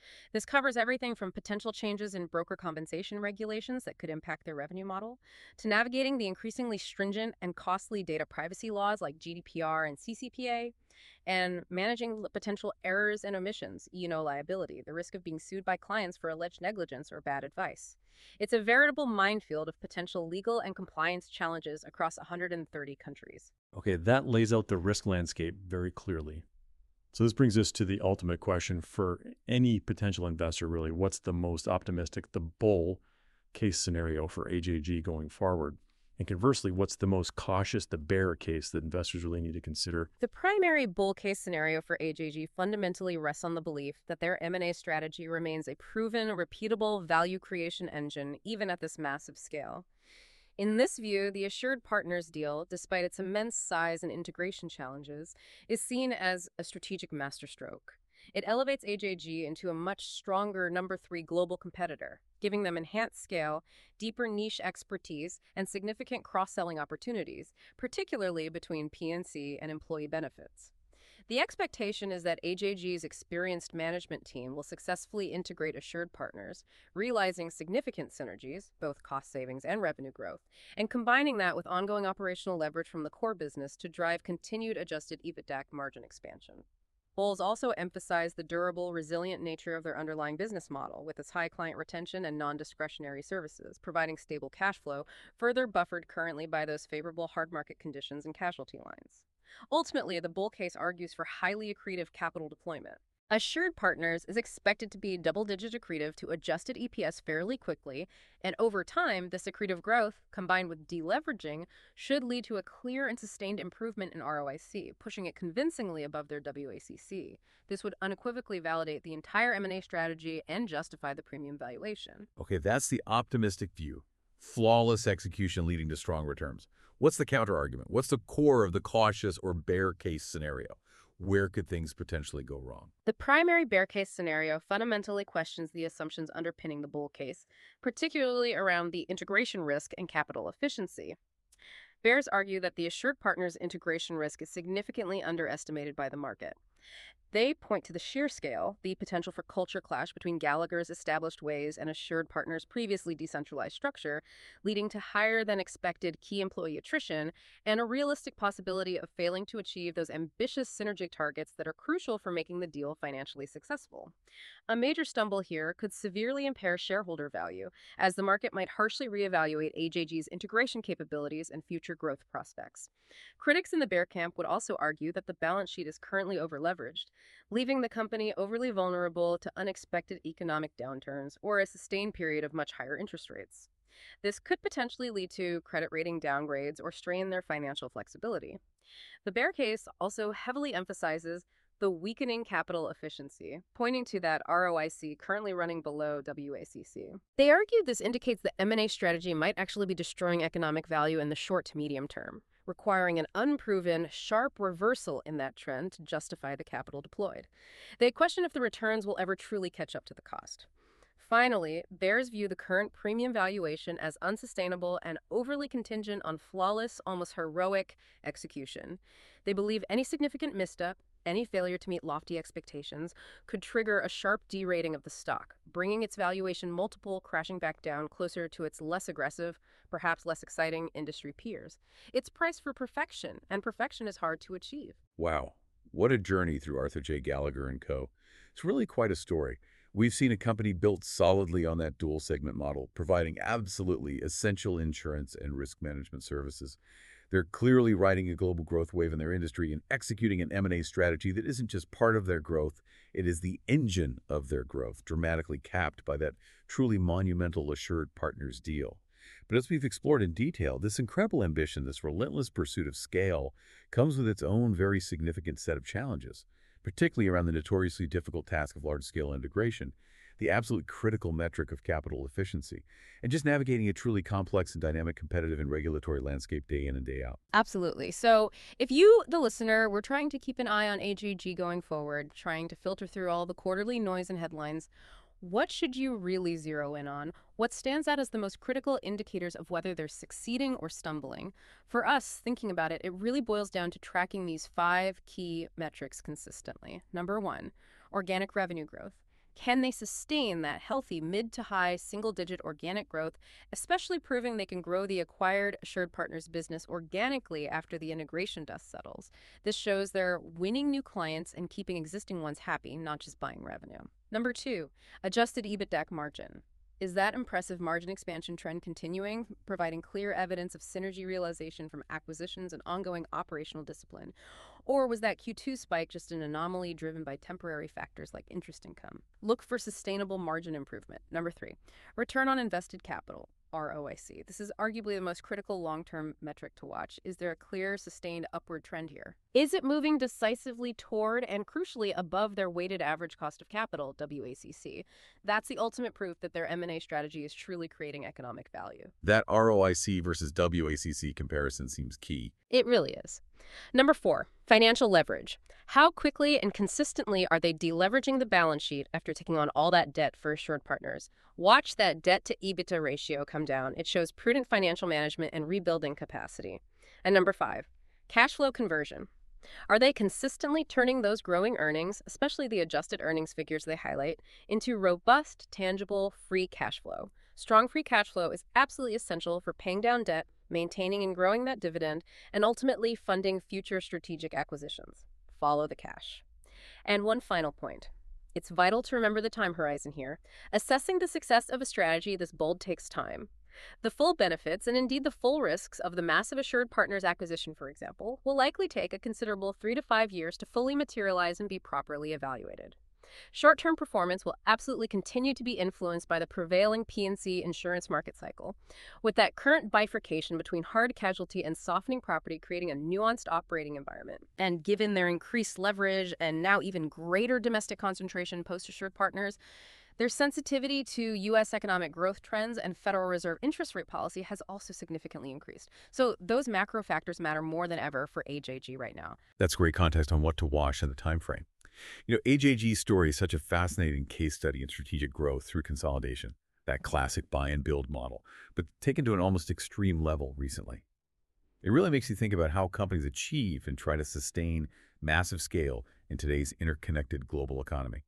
Speaker 2: This covers everything from potential changes in broker compensation regulations that could impact their revenue model, to navigating the increasingly stringent and costly data privacy laws like G D P R and C C P A, and managing potential errors and omissions, E and O liability, the risk of being sued by clients for alleged negligence or bad advice. It's a veritable minefield of potential legal and compliance challenges across one hundred thirty countries.
Speaker 7: Okay, that lays out the risk landscape very clearly. So this brings us to the ultimate question for any potential investor, really. What's the most optimistic, the bull case scenario for A J G going forward? And conversely, what's the most cautious, the bear case that investors really need to consider?
Speaker 2: The primary bull case scenario for A J G fundamentally rests on the belief that their M and A strategy remains a proven, repeatable value creation engine, even at this massive scale. In this view, the Assured Partners deal, despite its immense size and integration challenges, is seen as a strategic masterstroke. It elevates A J G into a much stronger number three global competitor, giving them enhanced scale, deeper niche expertise, and significant cross-selling opportunities, particularly between P and C and employee benefits. The expectation is that A J G's experienced management team will successfully integrate Assured Partners, realizing significant synergies, both cost savings and revenue growth, and combining that with ongoing operational leverage from the core business to drive continued adjusted EBITDA margin expansion. Bulls also emphasize the durable, resilient nature of their underlying business model, with its high client retention and non-discretionary services, providing stable cash flow, further buffered currently by those favorable hard market conditions and casualty lines. Ultimately, the bull case argues for highly accretive capital deployment. Assured Partners is expected to be double-digit accretive to adjusted E P S fairly quickly, and over time, this accretive growth, combined with deleveraging, should lead to a clear and sustained improvement in R O I C, pushing it convincingly above their W A C C. This would unequivocally validate the entire M and A strategy and justify the premium valuation.
Speaker 1: Okay, that's the optimistic view. Flawless execution leading to strong returns. What's the counter-argument? What's the core of the cautious or bear case scenario? Where could things potentially go wrong?
Speaker 2: The primary bear case scenario fundamentally questions the assumptions underpinning the bull case, particularly around the integration risk and capital efficiency. Bears argue that the Assured Partners integration risk is significantly underestimated by the market. They point to the sheer scale, the potential for culture clash between Gallagher's established ways and Assured Partners' previously decentralized structure, leading to higher than expected key employee attrition, and a realistic possibility of failing to achieve those ambitious synergy targets that are crucial for making the deal financially successful. A major stumble here could severely impair shareholder value, as the market might harshly reevaluate A J G's integration capabilities and future growth prospects. Critics in the bear camp would also argue that the balance sheet is currently overleveraged, leaving the company overly vulnerable to unexpected economic downturns or a sustained period of much higher interest rates. This could potentially lead to credit rating downgrades or strain their financial flexibility. The bear case also heavily emphasizes the weakening capital efficiency, pointing to that R O I C currently running below W A C C. They argue this indicates that M and A strategy might actually be destroying economic value in the short to medium term, requiring an unproven, sharp reversal in that trend to justify the capital deployed. They question if the returns will ever truly catch up to the cost. Finally, bears view the current premium valuation as unsustainable and overly contingent on flawless, almost heroic execution. They believe any significant misstep, any failure to meet lofty expectations, could trigger a sharp derating of the stock, bringing its valuation multiple crashing back down closer to its less aggressive, perhaps less exciting industry peers. It's priced for perfection, and perfection is hard to achieve.
Speaker 1: Wow, what a journey through Arthur J. Gallagher and Co. It's really quite a story. We've seen a company built solidly on that dual segment model, providing absolutely essential insurance and risk management services. They're clearly riding a global growth wave in their industry and executing an M and A strategy that isn't just part of their growth, it is the engine of their growth, dramatically capped by that truly monumental Assured Partners deal. But as we've explored in detail, this incredible ambition, this relentless pursuit of scale, comes with its own very significant set of challenges, particularly around the notoriously difficult task of large-scale integration, the absolute critical metric of capital efficiency, and just navigating a truly complex and dynamic competitive and regulatory landscape day in and day out.
Speaker 2: Absolutely. So if you, the listener, were trying to keep an eye on A J G going forward, trying to filter through all the quarterly noise and headlines, what should you really zero in on? What stands out as the most critical indicators of whether they're succeeding or stumbling? For us, thinking about it, it really boils down to tracking these five key metrics consistently. Number one, organic revenue growth. Can they sustain that healthy mid to high single-digit organic growth, especially proving they can grow the acquired AssuredPartners business organically after the integration dust settles? This shows they're winning new clients and keeping existing ones happy, not just buying revenue. Number two, adjusted EBITDA margin. Is that impressive margin expansion trend continuing, providing clear evidence of synergy realization from acquisitions and ongoing operational discipline? Or was that Q two spike just an anomaly driven by temporary factors like interest income? Look for sustainable margin improvement. Number three, return on invested capital. R O I C. This is arguably the most critical long-term metric to watch. Is there a clear, sustained upward trend here? Is it moving decisively toward and crucially above their weighted average cost of capital, W A C C? That's the ultimate proof that their M and A strategy is truly creating economic value.
Speaker 1: That R O I C versus W A C C comparison seems key.
Speaker 2: It really is. Number four, financial leverage. How quickly and consistently are they deleveraging the balance sheet after taking on all that debt for AssuredPartners? Watch that debt to EBITDA ratio come down. It shows prudent financial management and rebuilding capacity. And number five, cash flow conversion. Are they consistently turning those growing earnings, especially the adjusted earnings figures they highlight, into robust, tangible, free cash flow? Strong free cash flow is absolutely essential for paying down debt, maintaining and growing that dividend, and ultimately funding future strategic acquisitions. Follow the cash. And one final point. It's vital to remember the time horizon here. Assessing the success of a strategy this bold takes time. The full benefits, and indeed the full risks, of the massive AssuredPartners acquisition, for example, will likely take a considerable three to five years to fully materialize and be properly evaluated. Short-term performance will absolutely continue to be influenced by the prevailing P and C insurance market cycle, with that current bifurcation between hard casualty and softening property creating a nuanced operating environment. And given their increased leverage and now even greater domestic concentration post-AssuredPartners, their sensitivity to U S economic growth trends and Federal Reserve interest rate policy has also significantly increased. So those macro factors matter more than ever for A J G right now.
Speaker 1: That's great context on what to watch and the time frame. You know, A J G's story is such a fascinating case study in strategic growth through consolidation, that classic buy and build model, but taken to an almost extreme level recently. It really makes you think about how companies achieve and try to sustain massive scale in today's interconnected global economy.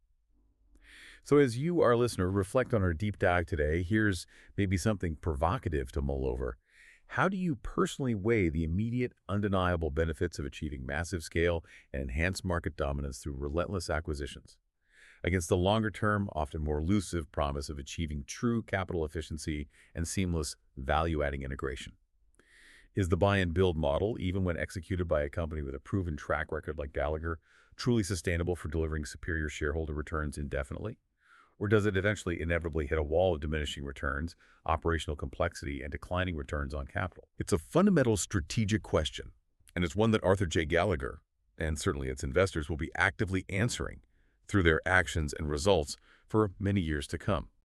Speaker 1: So as you, our listener, reflect on our deep dive today, here's maybe something provocative to mull over. How do you personally weigh the immediate, undeniable benefits of achieving massive scale and enhanced market dominance through relentless acquisitions, against the longer-term, often more elusive promise of achieving true capital efficiency and seamless value-adding integration? Is the buy-and-build model, even when executed by a company with a proven track record like Gallagher, truly sustainable for delivering superior shareholder returns indefinitely? Or does it eventually inevitably hit a wall of diminishing returns, operational complexity, and declining returns on capital? It's a fundamental strategic question, and it's one that Arthur J. Gallagher, and certainly its investors, will be actively answering through their actions and results for many years to come.